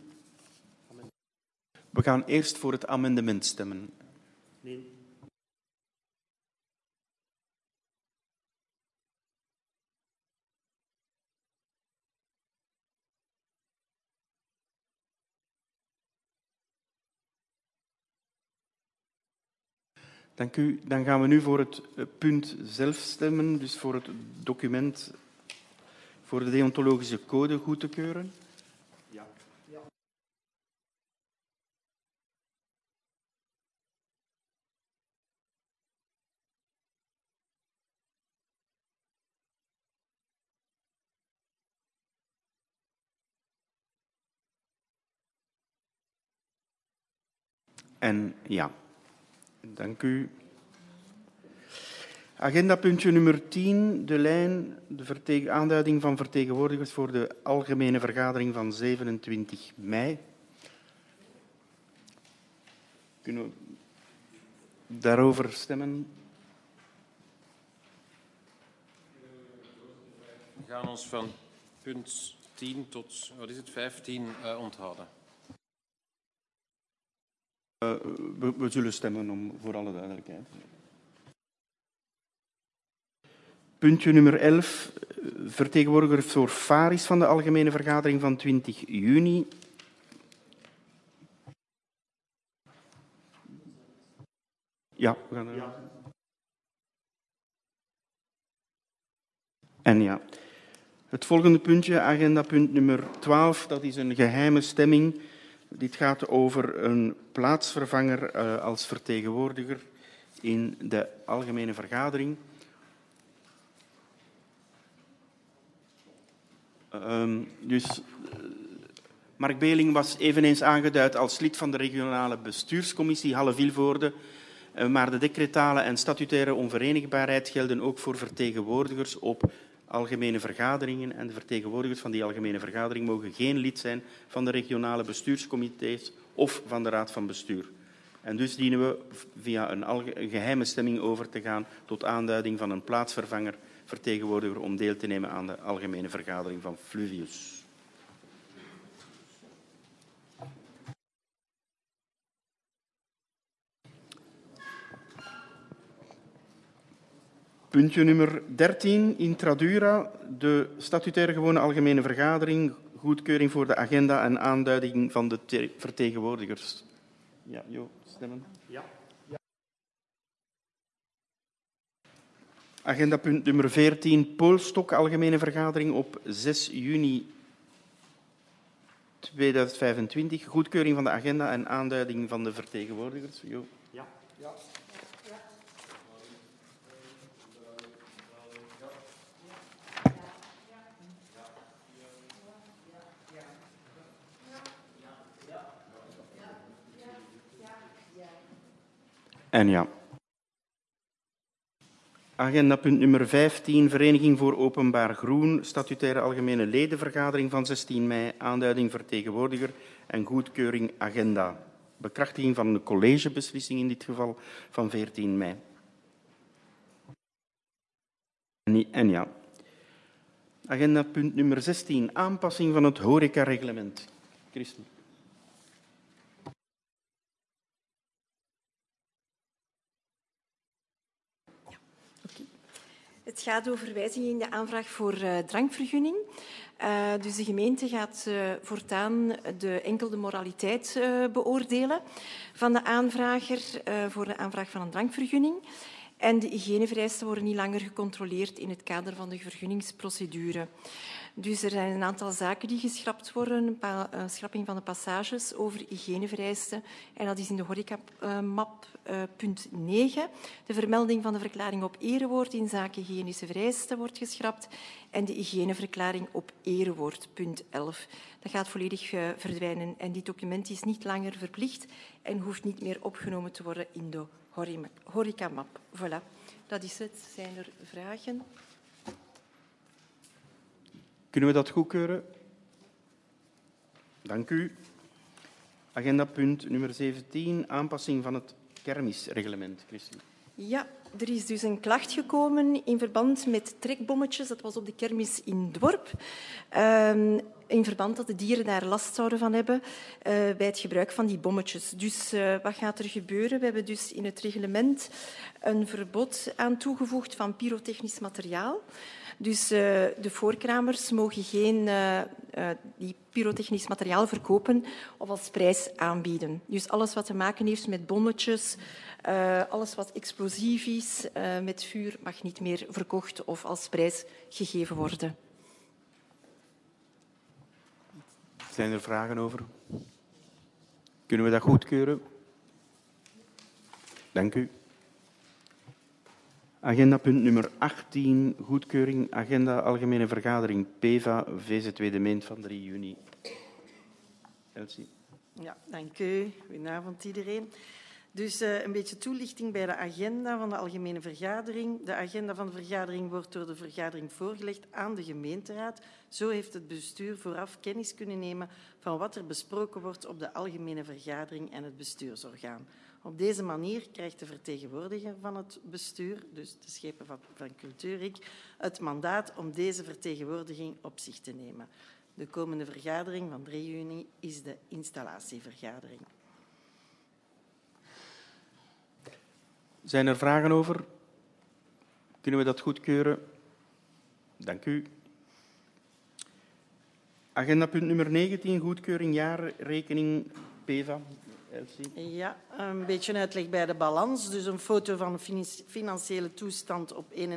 We gaan eerst voor het amendement stemmen. Nee. Dank u. Dan gaan we nu voor het punt zelf stemmen, dus voor het document voor de deontologische code goed te keuren. Ja. Ja. En ja. Dank u. Agendapuntje nummer 10, de lijn, de aanduiding van vertegenwoordigers voor de algemene vergadering van 27 mei. Kunnen we daarover stemmen? We gaan ons van punt 10 tot, wat is het, 15 onthouden. We zullen stemmen voor alle duidelijkheid. Puntje nummer 11. Vertegenwoordigers voor Faris van de Algemene Vergadering van 20 juni. Ja, we gaan er... Ja. En ja. Het volgende puntje, agendapunt nummer 12, dat is een geheime stemming. Dit gaat over een plaatsvervanger als vertegenwoordiger in de algemene vergadering. Dus Mark Beling was eveneens aangeduid als lid van de regionale bestuurscommissie Halle-Vilvoorde, maar de decretale en statutaire onverenigbaarheid gelden ook voor vertegenwoordigers op algemene vergaderingen en de vertegenwoordigers van die algemene vergadering mogen geen lid zijn van de regionale bestuurscomité's of van de raad van bestuur. En dus dienen we via een geheime stemming over te gaan tot aanduiding van een plaatsvervanger vertegenwoordiger om deel te nemen aan de algemene vergadering van Fluvius. Puntje nummer 13, Intradura, de statutaire gewone algemene vergadering, goedkeuring voor de agenda en aanduiding van de vertegenwoordigers. Ja, Jo, stemmen. Ja. Ja. Agendapunt nummer 14, Poolstok, algemene vergadering op 6 juni 2025, goedkeuring van de agenda en aanduiding van de vertegenwoordigers. Jo. Ja. Ja. En ja. Agenda punt nummer 15, Vereniging voor Openbaar Groen, statutaire algemene ledenvergadering van 16 mei, aanduiding vertegenwoordiger en goedkeuring agenda. Bekrachtiging van de collegebeslissing in dit geval van 14 mei. En ja. Agenda punt nummer 16, aanpassing van het horecareglement. Christel. Het gaat over wijziging in de aanvraag voor drankvergunning. Dus de gemeente gaat voortaan enkel de moraliteit beoordelen van de aanvrager voor de aanvraag van een drankvergunning. En de hygiënevereisten worden niet langer gecontroleerd in het kader van de vergunningsprocedure. Dus er zijn een aantal zaken die geschrapt worden, schrapping van de passages over hygiënevereisten. En dat is in de horecamap punt 9. De vermelding van de verklaring op erewoord in zaken hygiënische vereisten wordt geschrapt. En de hygiëneverklaring op erewoord, punt 11. Dat gaat volledig verdwijnen. En dit document is niet langer verplicht en hoeft niet meer opgenomen te worden in de horecamap. Voilà, dat is het. Zijn er vragen? Kunnen we dat goedkeuren? Dank u. Agenda punt nummer 17, aanpassing van het kermisreglement. Christel. Ja, er is dus een klacht gekomen in verband met trekbommetjes. Dat was op de kermis in Dworp. In verband dat de dieren daar last zouden van hebben bij het gebruik van die bommetjes. Dus wat gaat er gebeuren? We hebben dus in het reglement een verbod aan toegevoegd van pyrotechnisch materiaal. Dus de voorkramers mogen geen die pyrotechnisch materiaal verkopen of als prijs aanbieden. Dus alles wat te maken heeft met bommetjes, alles wat explosief is, met vuur, mag niet meer verkocht of als prijs gegeven worden. Zijn er vragen over? Kunnen we dat goedkeuren? Dank u. Agenda punt nummer 18, goedkeuring agenda algemene vergadering PEVA VZW de Meent van 3 juni. Elsie. Ja, dank u. Goedenavond iedereen. Dus een beetje toelichting bij de agenda van de algemene vergadering. De agenda van de vergadering wordt door de vergadering voorgelegd aan de gemeenteraad. Zo heeft het bestuur vooraf kennis kunnen nemen van wat er besproken wordt op de algemene vergadering en het bestuursorgaan. Op deze manier krijgt de vertegenwoordiger van het bestuur, dus de schepen van Cultuurik, het mandaat om deze vertegenwoordiging op zich te nemen. De komende vergadering van 3 juni is de installatievergadering. Zijn er vragen over? Kunnen we dat goedkeuren? Dank u. Agenda punt nummer 19, goedkeuring jaarrekening PEVA. Elsie. Ja, een beetje uitleg bij de balans. Dus een foto van de financiële toestand op 31/12/24.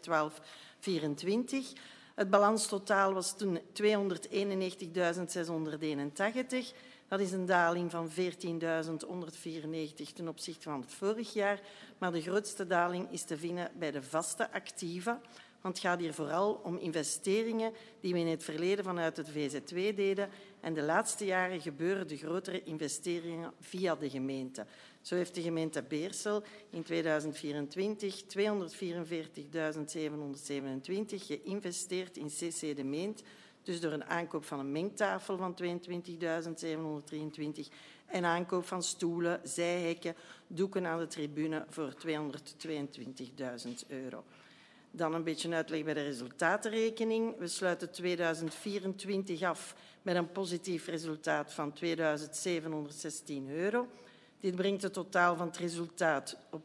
Het balanstotaal was toen 291.681. Dat is een daling van 14.194 ten opzichte van het vorig jaar. Maar de grootste daling is te vinden bij de vaste activa. Want het gaat hier vooral om investeringen die we in het verleden vanuit het VZW deden. En de laatste jaren gebeuren de grotere investeringen via de gemeente. Zo heeft de gemeente Beersel in 2024 244.727 geïnvesteerd in CC de Meent. Dus door een aankoop van een mengtafel van 22.723 en aankoop van stoelen, zijhekken, doeken aan de tribune voor €222.000. Dan een beetje uitleg bij de resultatenrekening. We sluiten 2024 af met een positief resultaat van €2.716. Dit brengt het totaal van het resultaat op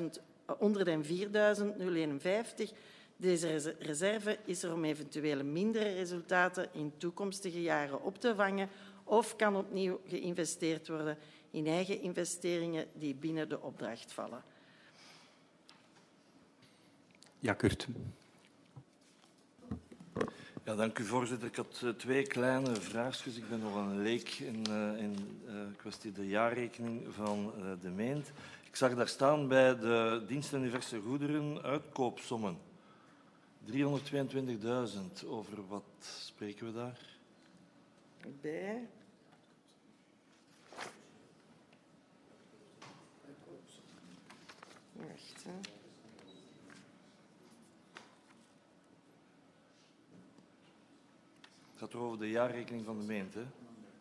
€104.051. Deze reserve is er om eventuele mindere resultaten in toekomstige jaren op te vangen of kan opnieuw geïnvesteerd worden in eigen investeringen die binnen de opdracht vallen. Ja, Kurt. Ja, dank u, voorzitter. Ik had 2 kleine vraagjes. Ik ben nog een leek in kwestie de jaarrekening van de Meent. Ik zag daar staan bij de dienst en diverse goederen uitkoopsommen. 322.000. Over wat spreken we daar? Bij... Het gaat toch over de jaarrekening van de gemeente, hè?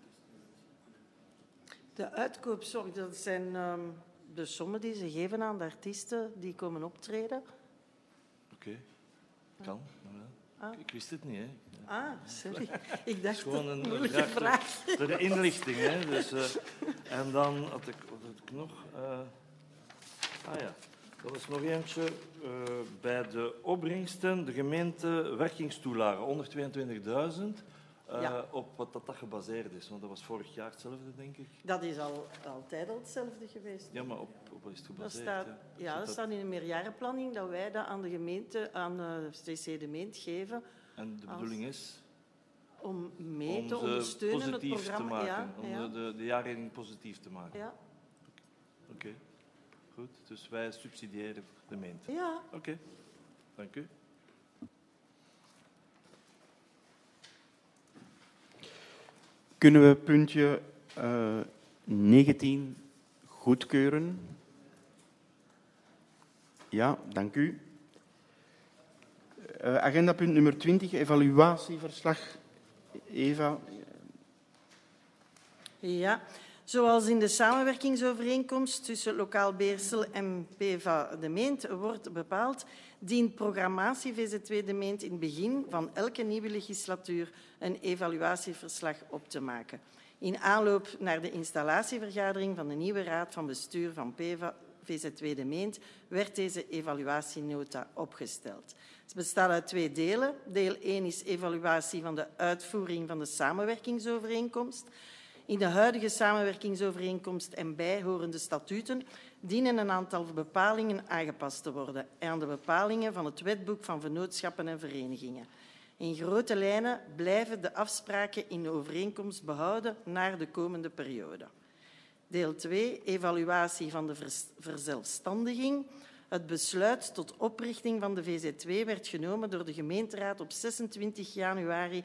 De uitkoopzorg, dat zijn de sommen die ze geven aan de artiesten die komen optreden. Oké, kan. Ah. Ik wist het niet, hè. Ah, sorry. Ik dacht Gewoon dat een een moeilijke vraag. voor de inlichting, hè. Dus, en dan had ik, wat had ik nog? Ja, dat is nog eentje. Bij de opbrengsten, de gemeente werkingstoelagen, 122.000. Ja. Op wat dat gebaseerd is, want dat was vorig jaar hetzelfde, denk ik. Dat is altijd al hetzelfde geweest. Ja, maar op wat is het Dat gebaseerd? staat, hè? ja, dat staat in de meerjarenplanning dat wij dat aan de gemeente, aan CC de Meent geven. En de bedoeling is Om mee om te ze ondersteunen het positief te programma. maken, Ja, om de jaarrekening positief te maken. ja. Oké, goed. Dus wij subsidiëren de gemeente. Ja. Oké, dank u. Kunnen we puntje 19 goedkeuren? Ja, dank u. Agendapunt nummer 20, evaluatieverslag. Eva. Ja, zoals in de samenwerkingsovereenkomst tussen Lokaal Beersel en PEVA de Meent wordt bepaald, dient programmatie VZ2 de Meent in het begin van elke nieuwe legislatuur een evaluatieverslag op te maken. In aanloop naar de installatievergadering van de nieuwe raad van bestuur van PEVA VZ2 de Meent werd deze evaluatienota opgesteld. Het bestaat uit 2 delen. Deel 1 is evaluatie van de uitvoering van de samenwerkingsovereenkomst. In de huidige samenwerkingsovereenkomst en bijhorende statuten dienen een aantal bepalingen aangepast te worden aan de bepalingen van het Wetboek van Vennootschappen en Verenigingen. In grote lijnen blijven de afspraken in de overeenkomst behouden naar de komende periode. Deel 2, evaluatie van de verzelfstandiging. Het besluit tot oprichting van de VZ2 werd genomen door de gemeenteraad op 26 januari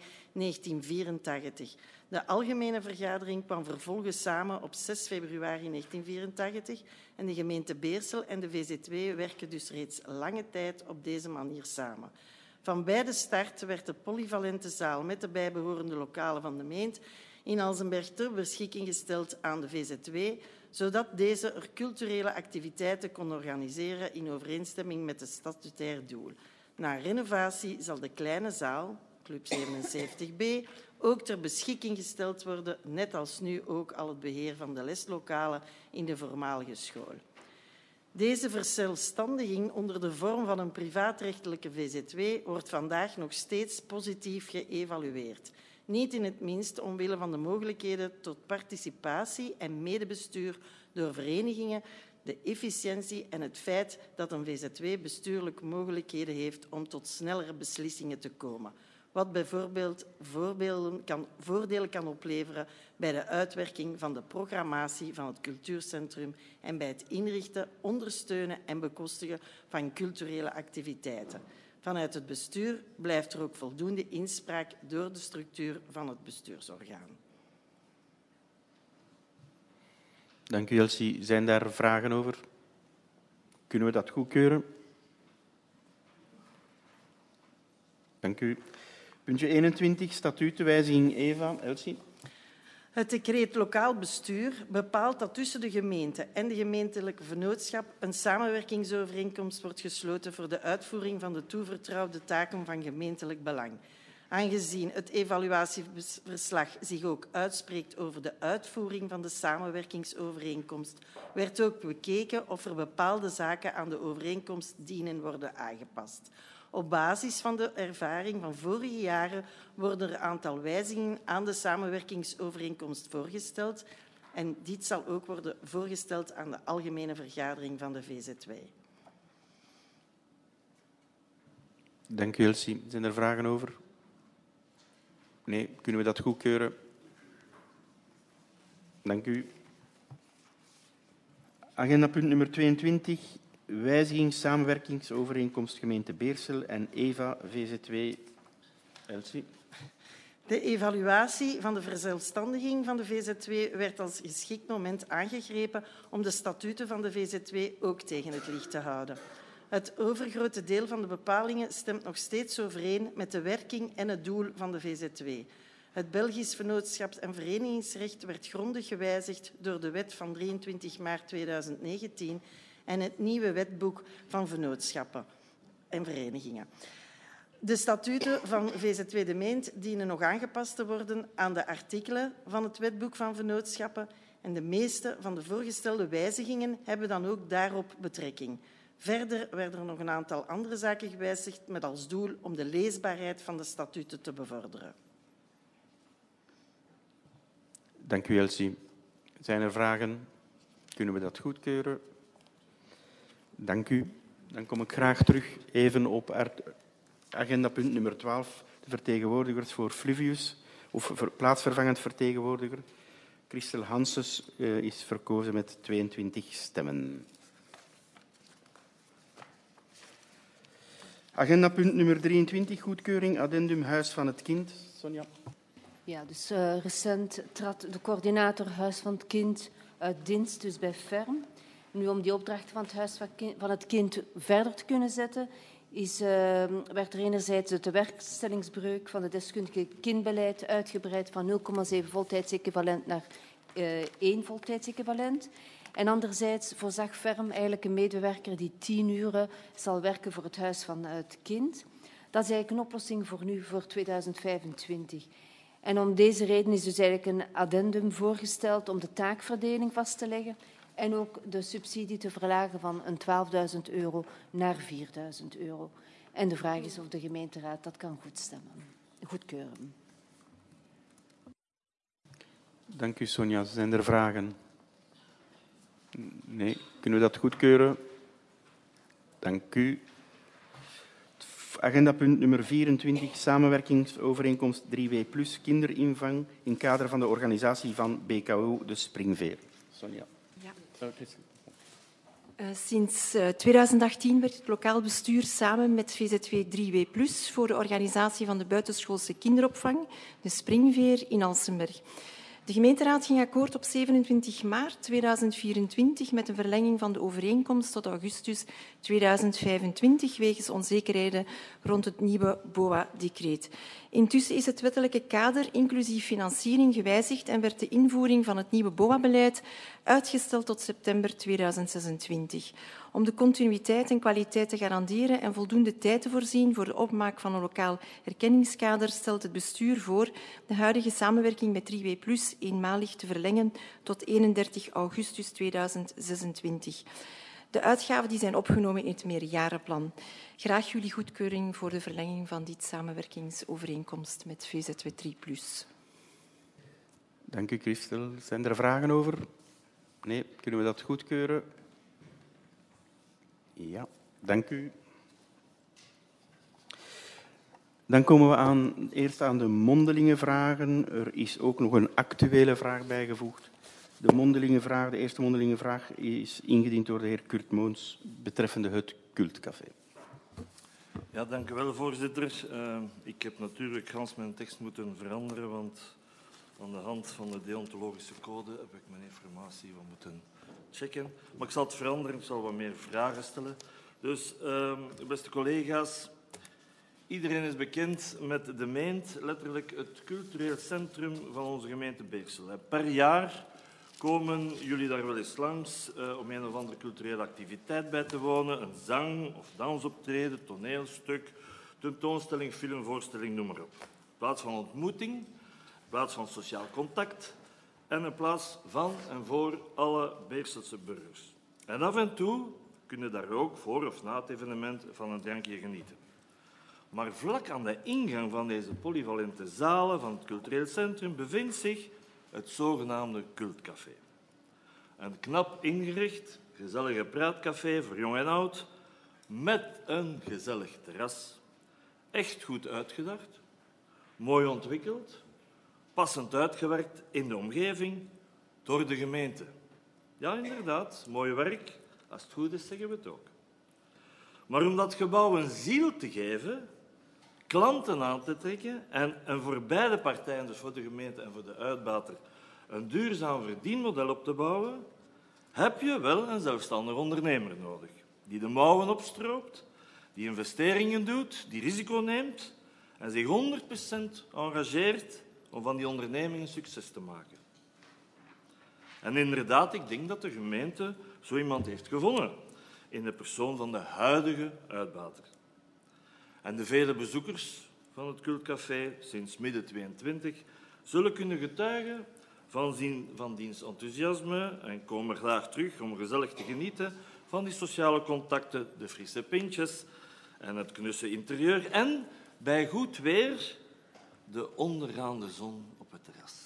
1984. De algemene vergadering kwam vervolgens samen op 6 februari 1984 en de gemeente Beersel en de VZ2 werken dus reeds lange tijd op deze manier samen. Van bij de start werd de polyvalente zaal met de bijbehorende lokalen van de Meent in Alzenberg ter beschikking gesteld aan de VZ2, zodat deze er culturele activiteiten kon organiseren in overeenstemming met het statutair doel. Na renovatie zal de kleine zaal, Club 77B, ook ter beschikking gesteld worden, net als nu ook al het beheer van de leslokalen in de voormalige school. Deze verzelfstandiging onder de vorm van een privaatrechtelijke VZ2 wordt vandaag nog steeds positief geëvalueerd. Niet in het minst omwille van de mogelijkheden tot participatie en medebestuur door verenigingen, de efficiëntie en het feit dat een VZ2 bestuurlijk mogelijkheden heeft om tot snellere beslissingen te komen. Wat bijvoorbeeld voordelen kan opleveren bij de uitwerking van de programmatie van het cultuurcentrum en bij het inrichten, ondersteunen en bekostigen van culturele activiteiten. Vanuit het bestuur blijft er ook voldoende inspraak door de structuur van het bestuursorgaan. Dank u, Elsie. Zijn daar vragen over? Kunnen we dat goedkeuren? Dank u. Puntje 21, statutenwijziging Eva. Elsie. Het decreet lokaal bestuur bepaalt dat tussen de gemeente en de gemeentelijke vennootschap een samenwerkingsovereenkomst wordt gesloten voor de uitvoering van de toevertrouwde taken van gemeentelijk belang. Aangezien het evaluatieverslag zich ook uitspreekt over de uitvoering van de samenwerkingsovereenkomst, werd ook bekeken of er bepaalde zaken aan de overeenkomst dienen worden aangepast. Op basis van de ervaring van vorige jaren worden er een aantal wijzigingen aan de samenwerkingsovereenkomst voorgesteld en dit zal ook worden voorgesteld aan de algemene vergadering van de VZ2. Dank u, Elsie. Zijn er vragen over? Nee, kunnen we dat goedkeuren? Dank u. Agendapunt nummer 22. Wijziging samenwerkingsovereenkomst gemeente Beersel en Eva VZ2. Elsie. De evaluatie van de verzelfstandiging van de VZW werd als geschikt moment aangegrepen om de statuten van de VZW ook tegen het licht te houden. Het overgrote deel van de bepalingen stemt nog steeds overeen met de werking en het doel van de VZW. Het Belgisch vennootschaps- en verenigingsrecht werd grondig gewijzigd door de wet van 23 maart 2019 en het nieuwe wetboek van vennootschappen en verenigingen. De statuten van VZW De Meent dienen nog aangepast te worden aan de artikelen van het wetboek van vennootschappen en de meeste van de voorgestelde wijzigingen hebben dan ook daarop betrekking. Verder werden er nog een aantal andere zaken gewijzigd met als doel om de leesbaarheid van de statuten te bevorderen. Dank u, Elsie. Zijn er vragen? Kunnen we dat goedkeuren? Dank u. Dan kom ik graag terug even op agendapunt nummer 12, de vertegenwoordigers voor Fluvius, of plaatsvervangend vertegenwoordiger. Christel Hanses is verkozen met 22 stemmen. Agendapunt nummer 23, goedkeuring addendum Huis van het Kind. Sonja. Ja, dus recent trad de coördinator Huis van het Kind uit dienst, dus bij Ferm. Nu, om die opdracht van het Huis van het Kind verder te kunnen zetten, werd er enerzijds de tewerkstellingsbreuk van het deskundige kindbeleid uitgebreid van 0,7 voltijdsequivalent naar 1 voltijdsequivalent. En anderzijds voorzag Ferm eigenlijk een medewerker die 10 uren zal werken voor het Huis van het Kind. Dat is eigenlijk een oplossing voor nu, voor 2025. En om deze reden is dus eigenlijk een addendum voorgesteld om de taakverdeling vast te leggen en ook de subsidie te verlagen van een €12.000 naar €4.000. En de vraag is of de gemeenteraad dat kan goedkeuren. Dank u, Sonja. Zijn er vragen? Nee. Kunnen we dat goedkeuren? Dank u. Agendapunt nummer 24, samenwerkingsovereenkomst 3W+, kinderinvang in kader van de organisatie van BKO De Springveer. Sonja. Ja. Sinds 2018 werkt het lokaal bestuur samen met VZW 3W+, voor de organisatie van de buitenschoolse kinderopvang, De Springveer in Alsenberg. De gemeenteraad ging akkoord op 27 maart 2024 met een verlenging van de overeenkomst tot augustus 2025 wegens onzekerheden rond het nieuwe BOA-decreet. Intussen is het wettelijke kader inclusief financiering gewijzigd en werd de invoering van het nieuwe BOA-beleid uitgesteld tot september 2026. Om de continuïteit en kwaliteit te garanderen en voldoende tijd te voorzien voor de opmaak van een lokaal erkenningskader stelt het bestuur voor de huidige samenwerking met 3W+ eenmalig te verlengen tot 31 augustus 2026. De uitgaven die zijn opgenomen in het meerjarenplan. Graag jullie goedkeuring voor de verlenging van dit samenwerkingsovereenkomst met VZW 3+. Dank u, Christel. Zijn er vragen over? Nee. Kunnen we dat goedkeuren? Ja, dank u. Dan komen we eerst aan de mondelinge vragen. Er is ook nog een actuele vraag bijgevoegd. De eerste mondelinge vraag is ingediend door de heer Kurt Moons betreffende het Cultcafé. Ja, dank u wel, voorzitter. Ik heb natuurlijk gans mijn tekst moeten veranderen, want aan de hand van de deontologische code heb ik mijn informatie wel moeten checken. Maar ik zal het veranderen, ik zal wat meer vragen stellen. Dus, beste collega's, iedereen is bekend met De Meent, letterlijk het cultureel centrum van onze gemeente Beersel. Per jaar komen jullie daar wel eens langs om een of andere culturele activiteit bij te wonen. Een zang- of dansoptreden, toneelstuk, tentoonstelling, filmvoorstelling, noem maar op. In plaats van ontmoeting, in plaats van sociaal contact en in plaats van en voor alle Beerselse burgers. En af en toe kunnen daar ook voor of na het evenement van een drankje genieten. Maar vlak aan de ingang van deze polyvalente zalen van het cultureel centrum bevindt zich het zogenaamde Cultcafé. Een knap ingericht, gezellige praatcafé voor jong en oud, met een gezellig terras. Echt goed uitgedacht, mooi ontwikkeld, passend uitgewerkt in de omgeving door de gemeente. Ja, inderdaad, mooi werk. Als het goed is, zeggen we het ook. Maar om dat gebouw een ziel te geven, klanten aan te trekken en voor beide partijen, dus voor de gemeente en voor de uitbater, een duurzaam verdienmodel op te bouwen, heb je wel een zelfstandig ondernemer nodig. Die de mouwen opstroopt, die investeringen doet, die risico neemt en zich 100% engageert om van die onderneming een succes te maken. En inderdaad, ik denk dat de gemeente zo iemand heeft gevonden in de persoon van de huidige uitbater. En de vele bezoekers van het Cultcafé sinds midden 2022 zullen kunnen getuigen van diens enthousiasme en komen graag terug om gezellig te genieten van die sociale contacten, de frisse pintjes en het knusse interieur en bij goed weer de ondergaande zon op het terras.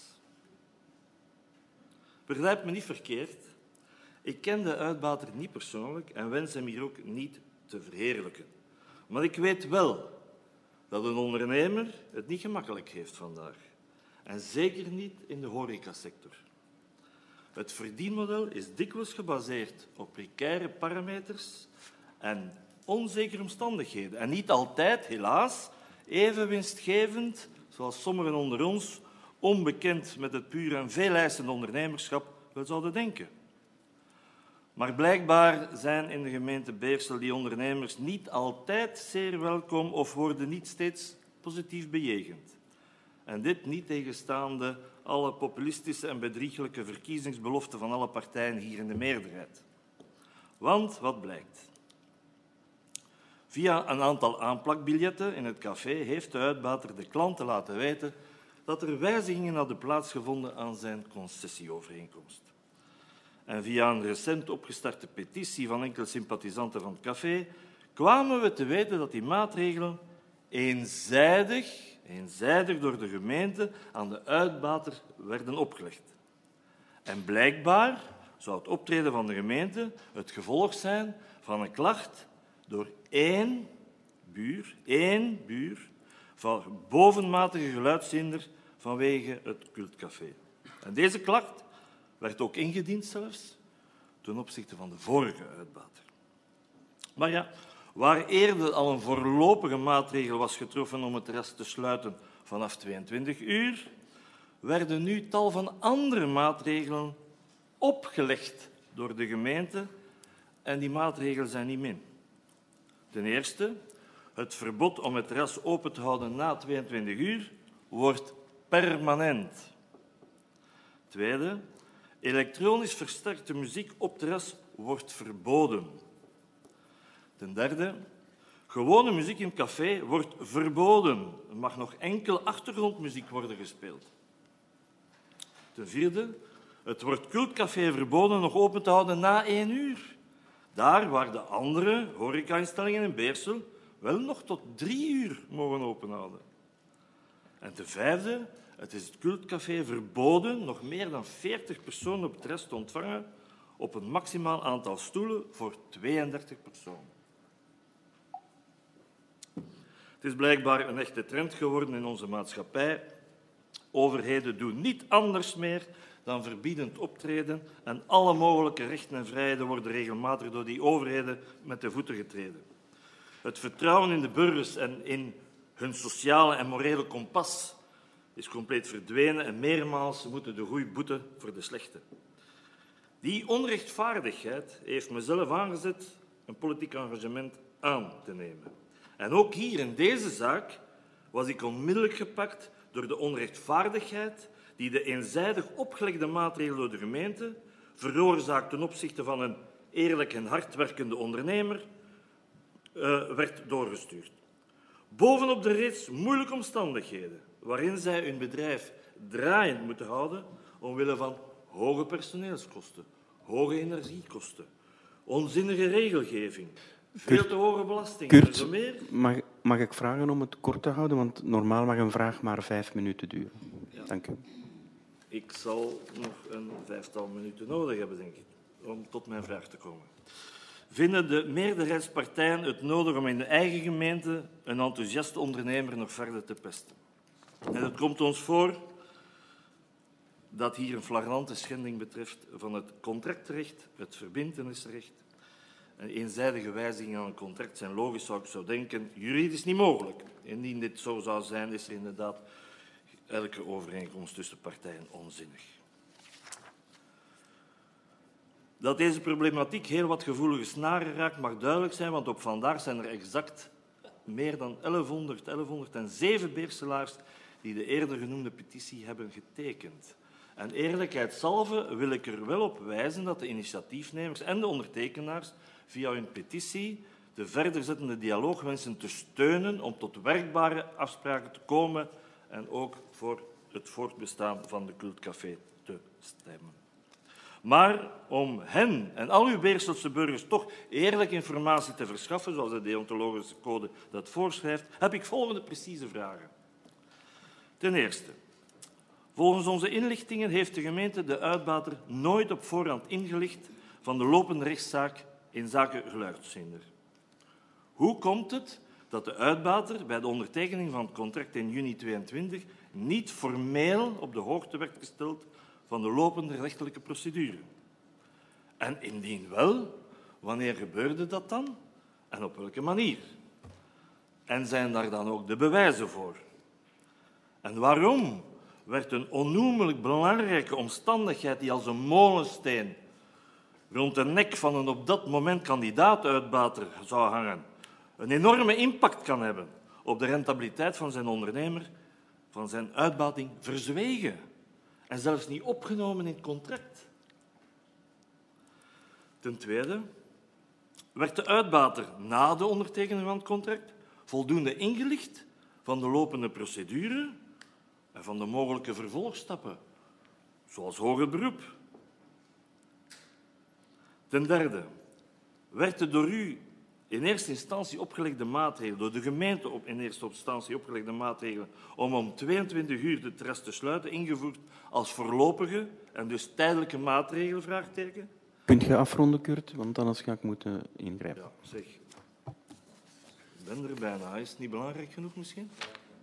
Begrijp me niet verkeerd. Ik ken de uitbater niet persoonlijk en wens hem hier ook niet te verheerlijken. Maar ik weet wel dat een ondernemer het niet gemakkelijk heeft vandaag. En zeker niet in de horecasector. Het verdienmodel is dikwijls gebaseerd op precaire parameters en onzekere omstandigheden. En niet altijd, helaas, even winstgevend, zoals sommigen onder ons, onbekend met het pure en veeleisende ondernemerschap, wel zouden denken. Maar blijkbaar zijn in de gemeente Beersel die ondernemers niet altijd zeer welkom of worden niet steeds positief bejegend. En dit niet tegenstaande alle populistische en bedrieglijke verkiezingsbeloften van alle partijen hier in de meerderheid. Want wat blijkt? Via een aantal aanplakbiljetten in het café heeft de uitbater de klanten laten weten dat er wijzigingen hadden plaatsgevonden aan zijn concessieovereenkomst. En via een recent opgestarte petitie van enkele sympathisanten van het café kwamen we te weten dat die maatregelen eenzijdig door de gemeente aan de uitbater werden opgelegd. En blijkbaar zou het optreden van de gemeente het gevolg zijn van een klacht door één buur van bovenmatige geluidshinder vanwege het Cultcafé. En deze klacht werd ook ingediend zelfs ten opzichte van de vorige uitbater. Maar ja, waar eerder al een voorlopige maatregel was getroffen om het terras te sluiten vanaf 22 uur, werden nu tal van andere maatregelen opgelegd door de gemeente en die maatregelen zijn niet min. Ten eerste, het verbod om het terras open te houden na 22 uur wordt permanent. Tweede, elektronisch versterkte muziek op terras wordt verboden. Ten derde, gewone muziek in het café wordt verboden. Er mag nog enkel achtergrondmuziek worden gespeeld. Ten vierde, het wordt Cultcafé verboden nog open te houden na 1 uur. Daar waar de andere horeca-instellingen in Beersel wel nog tot 3 uur mogen openhouden. En ten vijfde, het is het Cultcafé verboden nog meer dan 40 personen op het terras te ontvangen op een maximaal aantal stoelen voor 32 personen. Het is blijkbaar een echte trend geworden in onze maatschappij. Overheden doen niet anders meer dan verbiedend optreden en alle mogelijke rechten en vrijheden worden regelmatig door die overheden met de voeten getreden. Het vertrouwen in de burgers en in hun sociale en morele kompas is compleet verdwenen en meermaals moeten de goeie boeten voor de slechte. Die onrechtvaardigheid heeft mezelf aangezet een politiek engagement aan te nemen. En ook hier in deze zaak was ik onmiddellijk gepakt door de onrechtvaardigheid die de eenzijdig opgelegde maatregelen door de gemeente veroorzaakt ten opzichte van een eerlijk en hardwerkende ondernemer werd doorgestuurd. Bovenop de reeds moeilijke omstandigheden waarin zij hun bedrijf draaiend moeten houden omwille van hoge personeelskosten, hoge energiekosten, onzinnige regelgeving, veel te hoge belastingen en zo meer. Mag ik vragen om het kort te houden? Want normaal mag een vraag maar 5 minuten duren. Ja. Dank u. Ik zal nog een 5-tal minuten nodig hebben, denk ik, om tot mijn vraag te komen. Vinden de meerderheidspartijen het nodig om in de eigen gemeente een enthousiaste ondernemer nog verder te pesten? En het komt ons voor dat hier een flagrante schending betreft van het contractrecht, het verbintenisrecht Een eenzijdige wijziging aan een contract zijn logisch, zou ik zo denken, juridisch niet mogelijk. Indien dit zo zou zijn, is er inderdaad elke overeenkomst tussen partijen onzinnig. Dat deze problematiek heel wat gevoelige snaren raakt, mag duidelijk zijn, want op vandaag zijn er exact meer dan 1107 beerselaars die de eerder genoemde petitie hebben getekend. En eerlijkheidshalve wil ik er wel op wijzen dat de initiatiefnemers en de ondertekenaars via hun petitie de verderzettende dialoog wensen te steunen om tot werkbare afspraken te komen en ook voor het voortbestaan van de Cultcafé te stemmen. Maar om hen en al uw Beerselse burgers toch eerlijke informatie te verschaffen, zoals de deontologische code dat voorschrijft, heb ik volgende precieze vragen. Ten eerste, volgens onze inlichtingen heeft de gemeente de uitbater nooit op voorhand ingelicht van de lopende rechtszaak in zaken geluidshinder. Hoe komt het dat de uitbater bij de ondertekening van het contract in juni 2022 niet formeel op de hoogte werd gesteld van de lopende rechterlijke procedure? En indien wel, wanneer gebeurde dat dan en op welke manier? En zijn daar dan ook de bewijzen voor? En waarom werd een onnoemelijk belangrijke omstandigheid die als een molensteen rond de nek van een op dat moment kandidaat-uitbater zou hangen, een enorme impact kan hebben op de rentabiliteit van zijn ondernemer, van zijn uitbating, verzwegen en zelfs niet opgenomen in het contract? Ten tweede, werd de uitbater na de ondertekening van het contract voldoende ingelicht van de lopende procedure en van de mogelijke vervolgstappen, zoals hoger beroep? Ten derde, werd de door u in eerste instantie opgelegde maatregelen, door de gemeente in eerste instantie opgelegde maatregelen om 22 uur de terras te sluiten, ingevoerd als voorlopige en dus tijdelijke maatregelen? Vraagteken. Kunt je afronden, Kurt? Want anders ga ik moeten ingrijpen. Ja, zeg. Ik ben er bijna. Is het niet belangrijk genoeg misschien?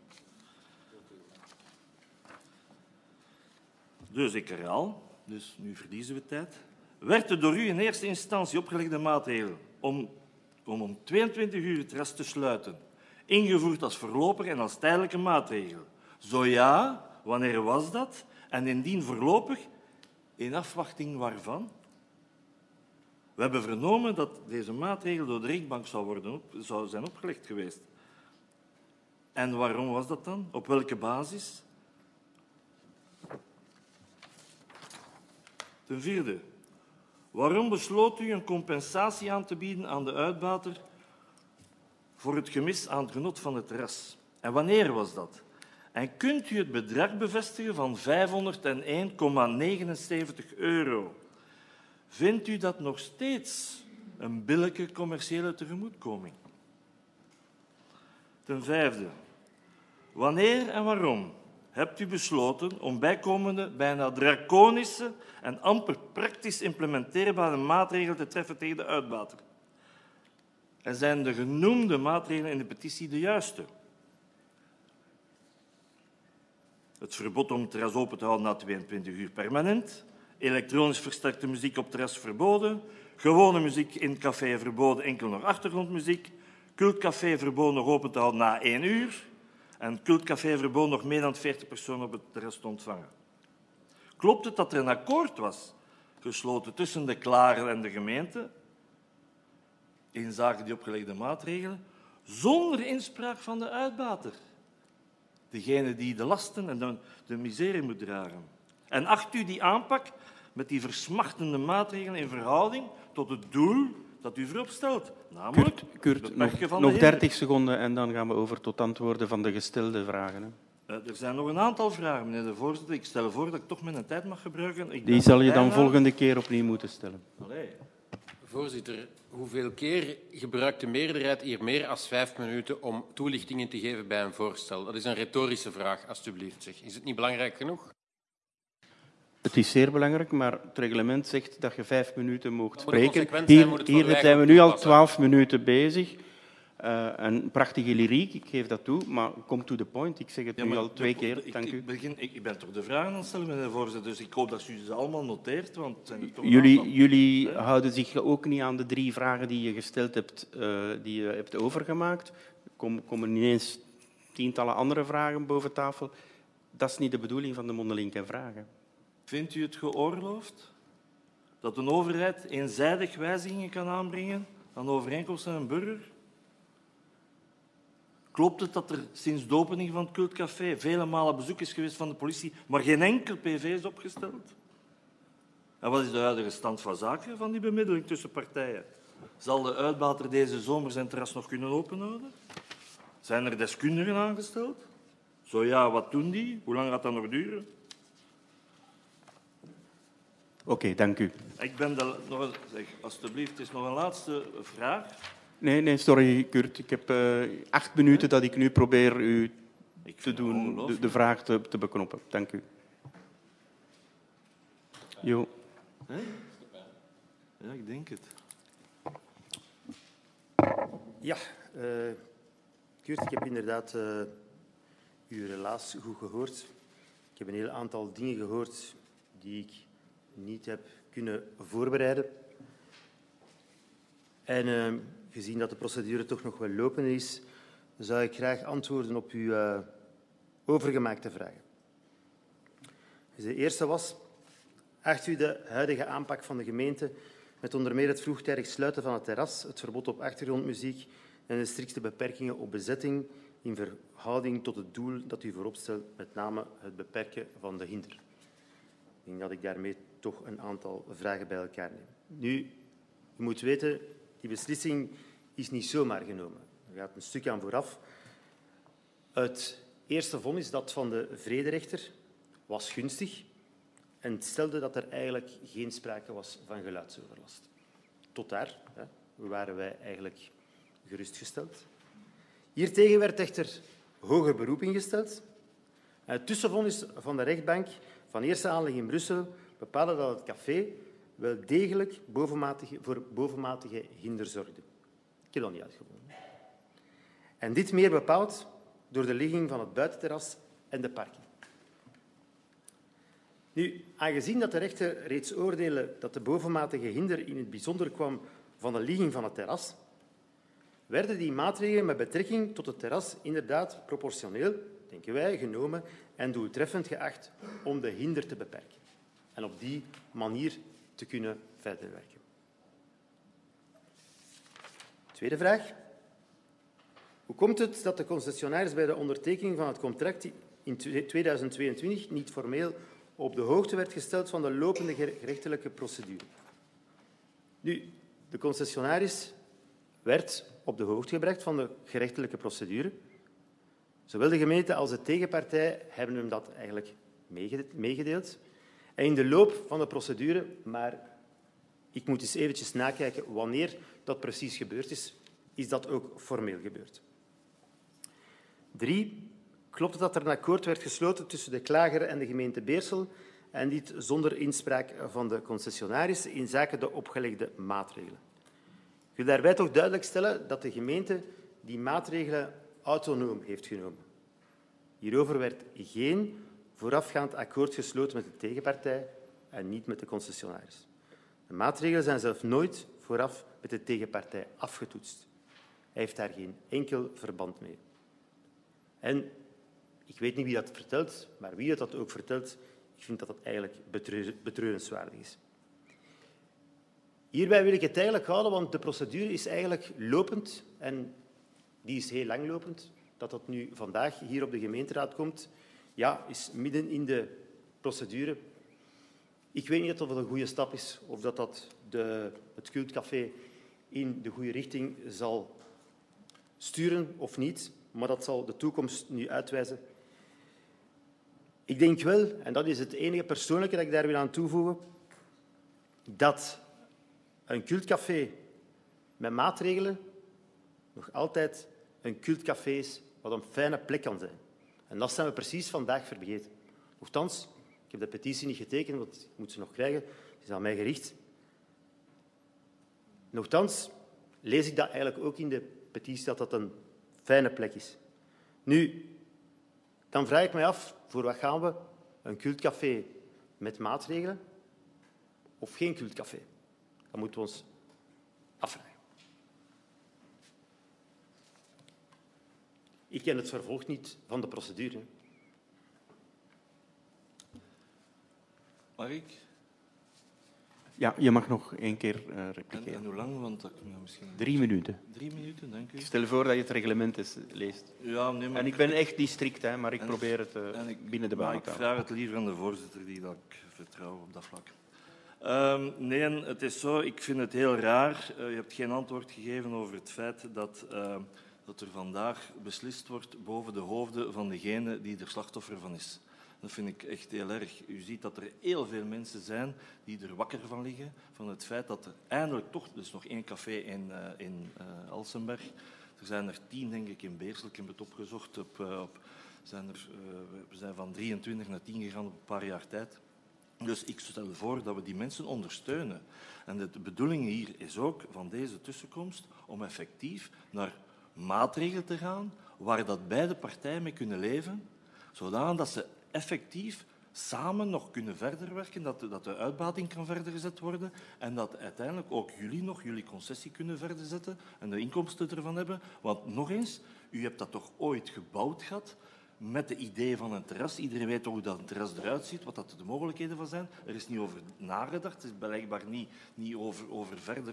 Dus ik herhaal, dus nu verliezen we tijd. Werd de door u in eerste instantie opgelegde maatregel om 22 uur het terras te sluiten ingevoerd als voorlopig en als tijdelijke maatregel? Zo ja, wanneer was dat? En indien voorlopig, in afwachting waarvan? We hebben vernomen dat deze maatregel door de rechtbank zou zijn opgelegd geweest. En waarom was dat dan? Op welke basis? Ten vierde, waarom besloot u een compensatie aan te bieden aan de uitbater voor het gemis aan het genot van het terras? En wanneer was dat? En kunt u het bedrag bevestigen van €501,79? Vindt u dat nog steeds een billijke commerciële tegemoetkoming? Ten vijfde, wanneer en waarom hebt u besloten om bijkomende, bijna draconische en amper praktisch implementeerbare maatregelen te treffen tegen de uitbater? En zijn de genoemde maatregelen in de petitie de juiste? Het verbod om het terras open te houden na 22 uur permanent, elektronisch versterkte muziek op terras verboden, gewone muziek in het café verboden, enkel nog achtergrondmuziek, cultcafé verboden nog open te houden na 1 uur en cultcafé verboden nog meer dan 40 personen op het terras te ontvangen. Klopt het dat er een akkoord was gesloten tussen de klager en de gemeente inzake die opgelegde maatregelen, zonder inspraak van de uitbater, degene die de lasten en de miserie moet dragen? En acht u die aanpak met die versmachtende maatregelen in verhouding tot het doel dat u voorop stelt, namelijk Kurt, het beperken van nog de 30 seconden en dan gaan we over tot antwoorden van de gestelde vragen. Hè. Er zijn nog een aantal vragen, meneer de voorzitter. Ik stel voor dat ik toch mijn tijd mag gebruiken. Die zal je dan volgende keer opnieuw moeten stellen. Allee. Voorzitter, hoeveel keer gebruikt de meerderheid hier meer dan 5 minuten om toelichtingen te geven bij een voorstel? Dat is een retorische vraag, alstublieft. Zeg. Is het niet belangrijk genoeg? Het is zeer belangrijk, maar het reglement zegt dat je 5 minuten mocht spreken. Hier Hier zijn we nu al 12 minuten bezig. Een prachtige lyriek, ik geef dat toe, maar kom to the point. Ik zeg het Ja, nu maar al 2 keer. Dank u. Ik ben toch de vragen aan het stellen, meneer de voorzitter, dus ik hoop dat u ze allemaal noteert, want het zijn er toch een aantal. Jullie houden zich ook niet aan de 3 vragen die je gesteld hebt, die je hebt overgemaakt. Er komen ineens tientallen andere vragen boven tafel. Dat is niet de bedoeling van de mondelinge vragen. Vindt u het geoorloofd dat een overheid eenzijdig wijzigingen kan aanbrengen aan overeenkomsten met een burger? Klopt het dat er sinds de opening van het cultcafé vele malen bezoek is geweest van de politie, maar geen enkel PV is opgesteld? En wat is de huidige stand van zaken van die bemiddeling tussen partijen? Zal de uitbater deze zomer zijn terras nog kunnen openhouden? Zijn er deskundigen aangesteld? Zo ja, wat doen die? Hoe lang gaat dat nog duren? Oké, dank u. Ik ben alstublieft, het is nog een laatste vraag. Nee, sorry, Kurt. Ik heb 8 minuten dat ik nu probeer u te doen, de vraag te beknoppen. Dank u. Jo. Ja, ik denk het. Ja, Kurt, ik heb inderdaad uw relaas goed gehoord. Ik heb een heel aantal dingen gehoord die ik niet heb kunnen voorbereiden. En gezien dat de procedure toch nog wel lopende is, zou ik graag antwoorden op uw overgemaakte vragen. Dus de eerste was, acht u de huidige aanpak van de gemeente met onder meer het vroegtijdig sluiten van het terras, het verbod op achtergrondmuziek en de strikte beperkingen op bezetting in verhouding tot het doel dat u voorop stelt, met name het beperken van de hinder? Ik denk dat ik daarmee toch een aantal vragen bij elkaar neem. Nu, je moet weten, die beslissing is niet zomaar genomen. Er gaat een stuk aan vooraf. Het eerste vonnis, dat van de vrederechter, was gunstig en stelde dat er eigenlijk geen sprake was van geluidsoverlast. Tot daar waren wij eigenlijk gerustgesteld. Hiertegen werd echter hoger beroep ingesteld. Het tussenvonnis van de rechtbank van eerste aanleg in Brussel bepaalde dat het café wel degelijk voor bovenmatige hinder zorgde. Ik heb dat niet uitgevonden. En dit meer bepaald door de ligging van het buitenterras en de parking. Nu, aangezien dat de rechter reeds oordeelde dat de bovenmatige hinder in het bijzonder kwam van de ligging van het terras, werden die maatregelen met betrekking tot het terras inderdaad proportioneel, denken wij, genomen en doeltreffend geacht om de hinder te beperken en op die manier te kunnen verder werken. Tweede vraag. Hoe komt het dat de concessionaris bij de ondertekening van het contract in 2022 niet formeel op de hoogte werd gesteld van de lopende gerechtelijke procedure? Nu, de concessionaris werd op de hoogte gebracht van de gerechtelijke procedure. Zowel de gemeente als de tegenpartij hebben hem dat eigenlijk meegedeeld. En in de loop van de procedure, maar ik moet eens eventjes nakijken wanneer dat precies gebeurd is dat ook formeel gebeurd. 3. Klopt het dat er een akkoord werd gesloten tussen de klager en de gemeente Beersel en dit zonder inspraak van de concessionaris in zaken de opgelegde maatregelen? Ik wil daarbij toch duidelijk stellen dat de gemeente die maatregelen autonoom heeft genomen. Hierover werd geen voorafgaand akkoord gesloten met de tegenpartij en niet met de concessionaris. De maatregelen zijn zelf nooit vooraf met de tegenpartij afgetoetst. Hij heeft daar geen enkel verband mee. En ik weet niet wie dat vertelt, maar wie dat ook vertelt, ik vind dat dat eigenlijk betreurenswaardig is. Hierbij wil ik het eigenlijk houden, want de procedure is eigenlijk lopend en die is heel langlopend. Dat dat nu vandaag hier op de gemeenteraad komt, ja, is midden in de procedure. Ik weet niet of dat een goede stap is, of dat het cultcafé in de goede richting zal sturen of niet, maar dat zal de toekomst nu uitwijzen. Ik denk wel, en dat is het enige persoonlijke dat ik daar wil aan toevoegen, dat een cultcafé met maatregelen nog altijd een cultcafé is wat een fijne plek kan zijn. En dat zijn we precies vandaag vergeten. Nochtans, ik heb de petitie niet getekend, want ik moet ze nog krijgen. Het is aan mij gericht. Nochtans lees ik dat eigenlijk ook in de petitie dat dat een fijne plek is. Nu, dan vraag ik mij af, voor wat gaan we? Een cultcafé met maatregelen of geen cultcafé? Dat moeten we ons afvragen. Ik ken het vervolg niet van de procedure. Mag ik? Ja, je mag nog 1 keer repliceren. En hoe lang? Want dat misschien... 3 minuten. 3 minuten, dank u. Ik stel voor dat je het reglement leest. Ja, nee, maar... En ik ben echt niet strikt, hè, maar ik probeer het binnen de Maar baan ik te houden. vraag het liever aan de voorzitter, die dat ik vertrouw op dat vlak. Nee, het is zo, ik vind het heel raar. Je hebt geen antwoord gegeven over het feit dat er vandaag beslist wordt boven de hoofden van degene die er slachtoffer van is. Dat vind ik echt heel erg. U ziet dat er heel veel mensen zijn die er wakker van liggen, van het feit dat er eindelijk toch, dus nog 1 café in Alsenberg, er zijn er 10, denk ik, in Beersel, ik heb het opgezocht, we zijn van 23 naar 10 gegaan op een paar jaar tijd. Dus ik stel voor dat we die mensen ondersteunen. En de bedoeling hier is ook van deze tussenkomst om effectief naar maatregelen te gaan waar dat beide partijen mee kunnen leven, zodat ze effectief samen nog kunnen verder werken, dat de uitbating kan verder gezet worden en dat uiteindelijk ook jullie concessie kunnen verder zetten en de inkomsten ervan hebben. Want nog eens, u hebt dat toch ooit gebouwd gehad met de idee van een terras. Iedereen weet hoe dat een terras eruit ziet, wat dat de mogelijkheden van zijn. Er is niet over nagedacht, er is blijkbaar niet over verder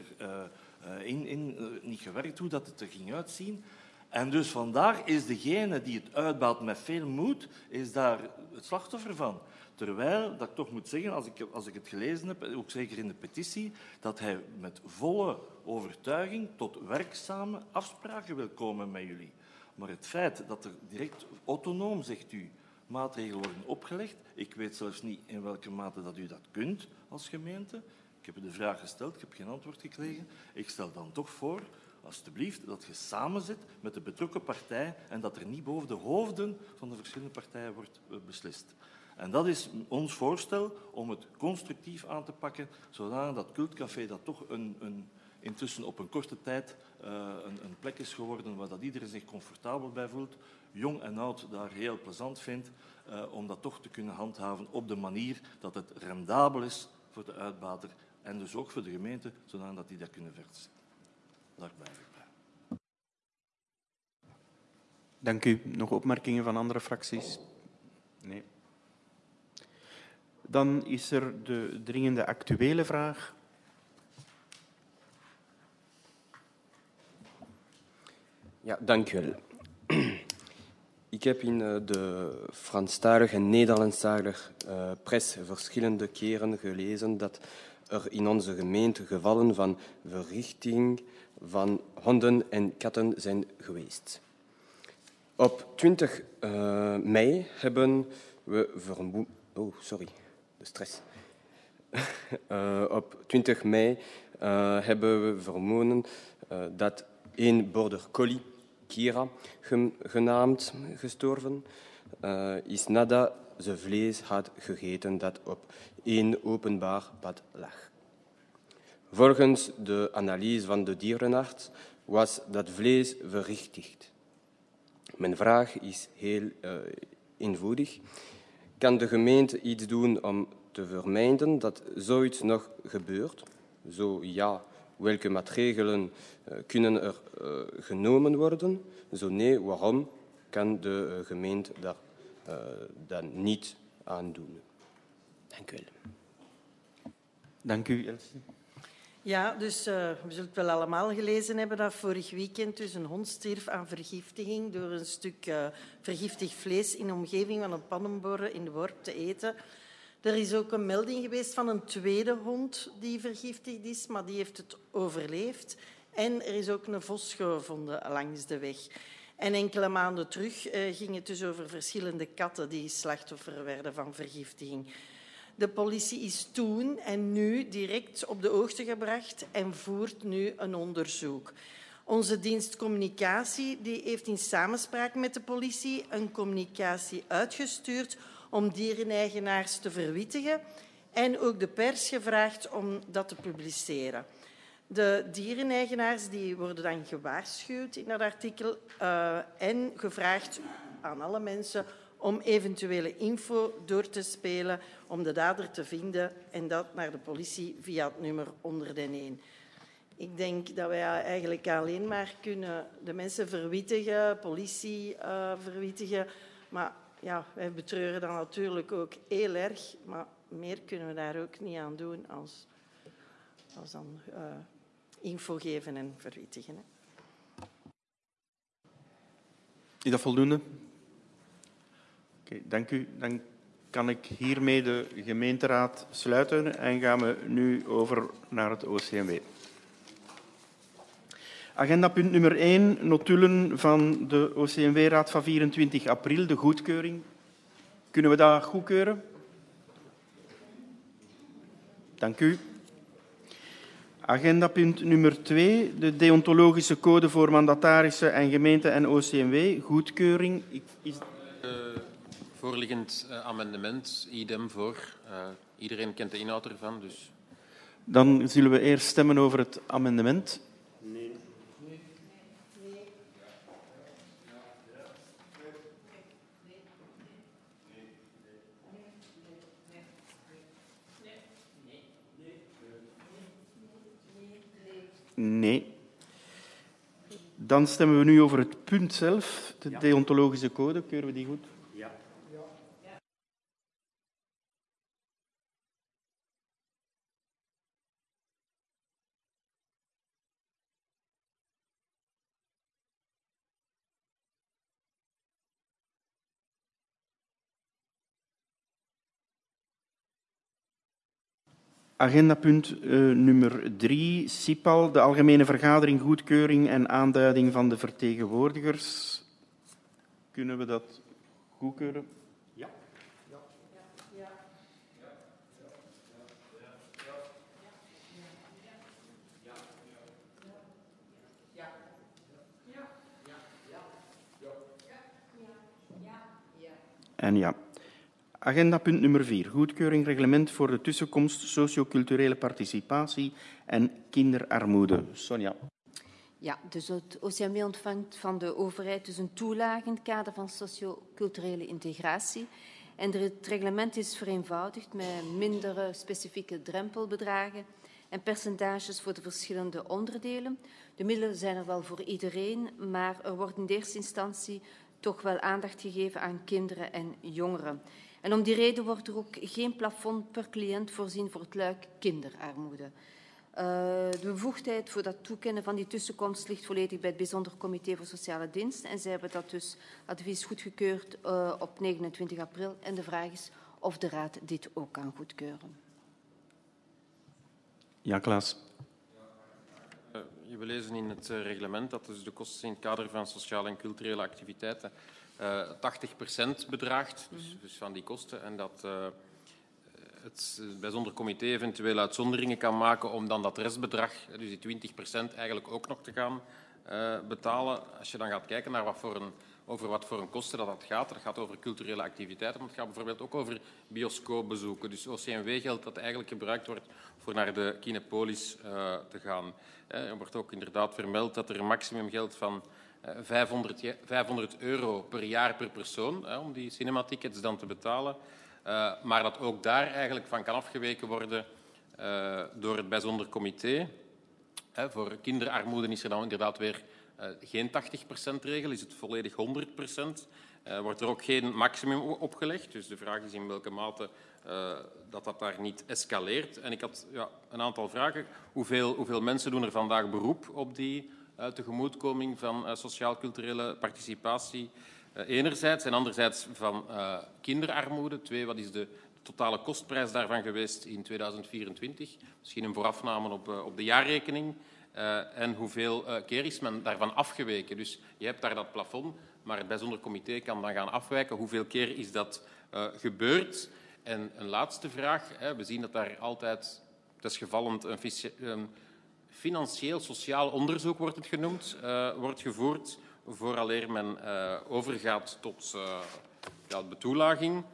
niet gewerkt hoe dat het er ging uitzien. En dus vandaar is degene die het uitbaat met veel moed, is daar het slachtoffer van. Terwijl, dat ik toch moet zeggen, als ik het gelezen heb, ook zeker in de petitie, dat hij met volle overtuiging tot werkzame afspraken wil komen met jullie. Maar het feit dat er direct autonoom, zegt u, maatregelen worden opgelegd, ik weet zelfs niet in welke mate dat u dat kunt als gemeente. Ik heb u de vraag gesteld, ik heb geen antwoord gekregen. Ik stel dan toch voor, alsjeblieft, dat je samen zit met de betrokken partij en dat er niet boven de hoofden van de verschillende partijen wordt beslist. En dat is ons voorstel om het constructief aan te pakken, zodat dat cultcafé dat toch intussen op een korte tijd een plek is geworden waar dat iedereen zich comfortabel bij voelt, jong en oud daar heel plezant vindt, om dat toch te kunnen handhaven op de manier dat het rendabel is voor de uitbater en dus ook voor de gemeente, zodat die dat kunnen verzetten. Daar blijf ik bij. Dank u. Nog opmerkingen van andere fracties? Nee. Dan is er de dringende actuele vraag. Ja, dank u wel. Ik heb in de Franstalige en Nederlandstalige pers verschillende keren gelezen dat er in onze gemeente gevallen van verrichting van honden en katten zijn geweest. Op 20 mei hebben we Op 20 mei hebben we vernomen dat een border collie, Kira genaamd, gestorven is nadat ze vlees had gegeten dat op een openbaar pad lag. Volgens de analyse van de dierenarts was dat vlees vergiftigd. Mijn vraag is heel eenvoudig. Kan de gemeente iets doen om te vermijden dat zoiets nog gebeurt? Zo ja, welke maatregelen kunnen er genomen worden? Zo nee, waarom kan de gemeente daar dan niet aan doen? Dank u wel. Dank u, Elsie. Ja, dus we zullen het wel allemaal gelezen hebben dat vorig weekend dus een hond stierf aan vergiftiging door een stuk vergiftigd vlees in de omgeving van een pannenboren in de Worp te eten. Er is ook een melding geweest van een tweede hond die vergiftigd is, maar die heeft het overleefd. En er is ook een vos gevonden langs de weg. En enkele maanden terug ging het dus over verschillende katten die slachtoffer werden van vergiftiging. De politie is toen en nu direct op de hoogte gebracht en voert nu een onderzoek. Onze dienst communicatie die heeft in samenspraak met de politie een communicatie uitgestuurd om diereneigenaars te verwittigen en ook de pers gevraagd om dat te publiceren. De diereneigenaars die worden dan gewaarschuwd in dat artikel en gevraagd aan alle mensen om eventuele info door te spelen om de dader te vinden en dat naar de politie via het nummer 101. Ik denk dat wij eigenlijk alleen maar kunnen de mensen verwittigen, politie verwittigen. Maar ja, wij betreuren dat natuurlijk ook heel erg. Maar meer kunnen we daar ook niet aan doen als dan info geven en verwittigen. Hè. Is dat voldoende? Oké, dank u. Dan kan ik hiermee de gemeenteraad sluiten en gaan we nu over naar het OCMW. Agendapunt nummer 1, notulen van de OCMW-raad van 24 april, de goedkeuring. Kunnen we dat goedkeuren? Dank u. Agendapunt nummer 2, de deontologische code voor mandatarissen en gemeente en OCMW, goedkeuring. Voorliggend amendement, idem voor. Iedereen kent de inhoud ervan, dus... Dan zullen we eerst stemmen over het amendement. Nee. Dan stemmen we nu over het punt zelf, de deontologische code. Keuren we die goed? Ja. Agendapunt nummer 3, CIPAL, de algemene vergadering, goedkeuring en aanduiding van de vertegenwoordigers. Kunnen we dat goedkeuren? Ja. En ja. Agendapunt nummer 4. Goedkeuring reglement voor de tussenkomst socioculturele participatie en kinderarmoede. Sonja. Ja, dus het OCMW ontvangt van de overheid dus een toelage in het kader van socioculturele integratie. En het reglement is vereenvoudigd met mindere specifieke drempelbedragen en percentages voor de verschillende onderdelen. De middelen zijn er wel voor iedereen, maar er wordt in de eerste instantie toch wel aandacht gegeven aan kinderen en jongeren. En om die reden wordt er ook geen plafond per cliënt voorzien voor het luik kinderarmoede. De bevoegdheid voor dat toekennen van die tussenkomst ligt volledig bij het Bijzonder Comité voor Sociale Dienst. En zij hebben dat dus advies goedgekeurd op 29 april. En de vraag is of de Raad dit ook kan goedkeuren. Ja, Klaas. We lezen in het reglement dat dus de kosten in het kader van sociale en culturele activiteiten 80% bedraagt, dus van die kosten. En dat het bijzonder comité eventueel uitzonderingen kan maken om dan dat restbedrag, dus die 20%, eigenlijk ook nog te gaan betalen. Als je dan gaat kijken naar over wat voor een kosten dat gaat over culturele activiteiten, maar het gaat bijvoorbeeld ook over bioscoopbezoeken. Dus OCMW-geld dat eigenlijk gebruikt wordt voor naar de Kinepolis te gaan. Er wordt ook inderdaad vermeld dat er een maximumgeld van €500 per jaar per persoon om die cinematickets dan te betalen. Maar dat ook daar eigenlijk van kan afgeweken worden door het bijzonder comité. Voor kinderarmoede is er dan inderdaad weer geen 80%-regel, is het volledig 100%. Wordt er ook geen maximum opgelegd. Dus de vraag is in welke mate dat daar niet escaleert. En ik had een aantal vragen. Hoeveel mensen doen er vandaag beroep op die tegemoetkoming van sociaal-culturele participatie enerzijds en anderzijds van kinderarmoede? 2, wat is de totale kostprijs daarvan geweest in 2024? Misschien een voorafname op de jaarrekening. En hoeveel keer is men daarvan afgeweken? Dus je hebt daar dat plafond, maar het bijzonder comité kan dan gaan afwijken. Hoeveel keer is dat gebeurd? En een laatste vraag. We zien dat daar altijd desgevallend een financieel-sociaal onderzoek, wordt het genoemd, wordt gevoerd vooraleer men overgaat tot betoelaging.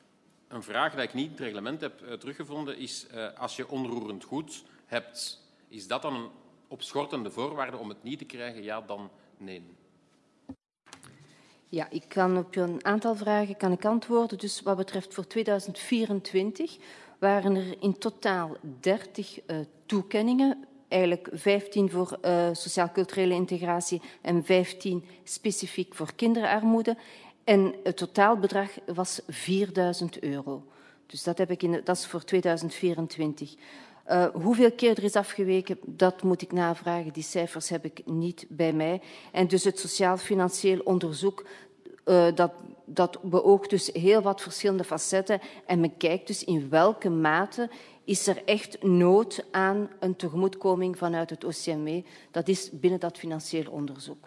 Een vraag die ik niet in het reglement heb teruggevonden is als je onroerend goed hebt Is dat dan een opschortende voorwaarde om het niet te krijgen? Ja, dan nee. Ja, ik kan op een aantal vragen antwoorden. Dus wat betreft voor 2024 waren er in totaal 30 toekenningen. Eigenlijk 15 voor sociaal-culturele integratie en 15 specifiek voor kinderarmoede. En het totaalbedrag was €4.000. Dus dat is voor 2024. Hoeveel keer er is afgeweken, dat moet ik navragen. Die cijfers heb ik niet bij mij. En dus het sociaal-financieel onderzoek, dat beoogt dus heel wat verschillende facetten. En men kijkt dus in welke mate is er echt nood aan een tegemoetkoming vanuit het OCMW. Dat is binnen dat financieel onderzoek.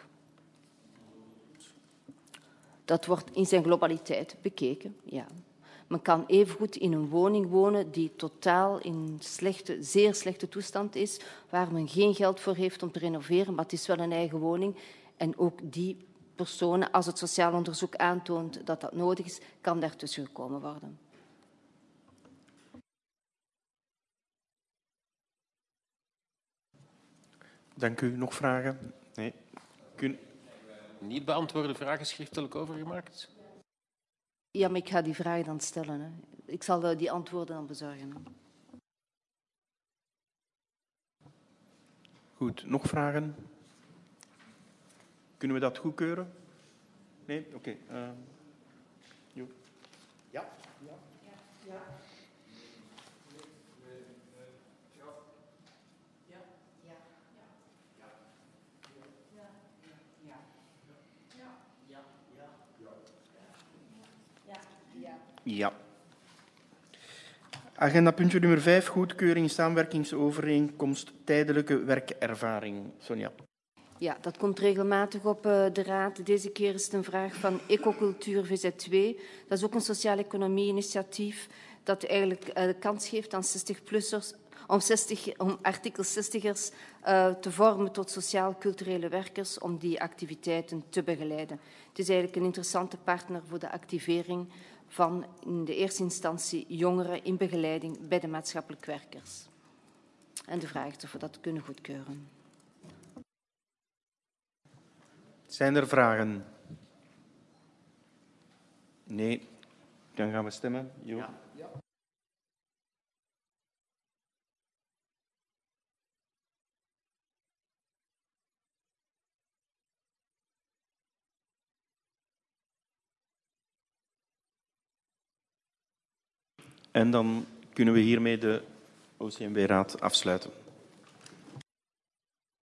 Dat wordt in zijn globaliteit bekeken, ja. Men kan evengoed in een woning wonen die totaal in zeer slechte toestand is, waar men geen geld voor heeft om te renoveren, maar het is wel een eigen woning. En ook die personen, als het sociaal onderzoek aantoont dat dat nodig is, kan daartussen gekomen worden. Dank u. Nog vragen? Nee. Niet beantwoorde vragen schriftelijk overgemaakt? Ja, maar ik ga die vragen dan stellen. Hè. Ik zal die antwoorden dan bezorgen. Hè. Goed. Nog vragen? Kunnen we dat goedkeuren? Nee? Oké. Jo. Ja. Ja. Agendapuntje nummer 5, goedkeuring samenwerkingsovereenkomst tijdelijke werkervaring. Sonja. Ja, dat komt regelmatig op de Raad. Deze keer is het een vraag van Ecocultuur VZ2. Dat is ook een sociaal-economie-initiatief dat eigenlijk de kans geeft aan 60-plussers om artikel 60ers te vormen tot sociaal-culturele werkers, om die activiteiten te begeleiden. Het is eigenlijk een interessante partner voor de activering van in de eerste instantie jongeren in begeleiding bij de maatschappelijk werkers. En de vraag is of we dat kunnen goedkeuren. Zijn er vragen? Nee. Dan gaan we stemmen. Jo. Ja. En dan kunnen we hiermee de OCMW-raad afsluiten.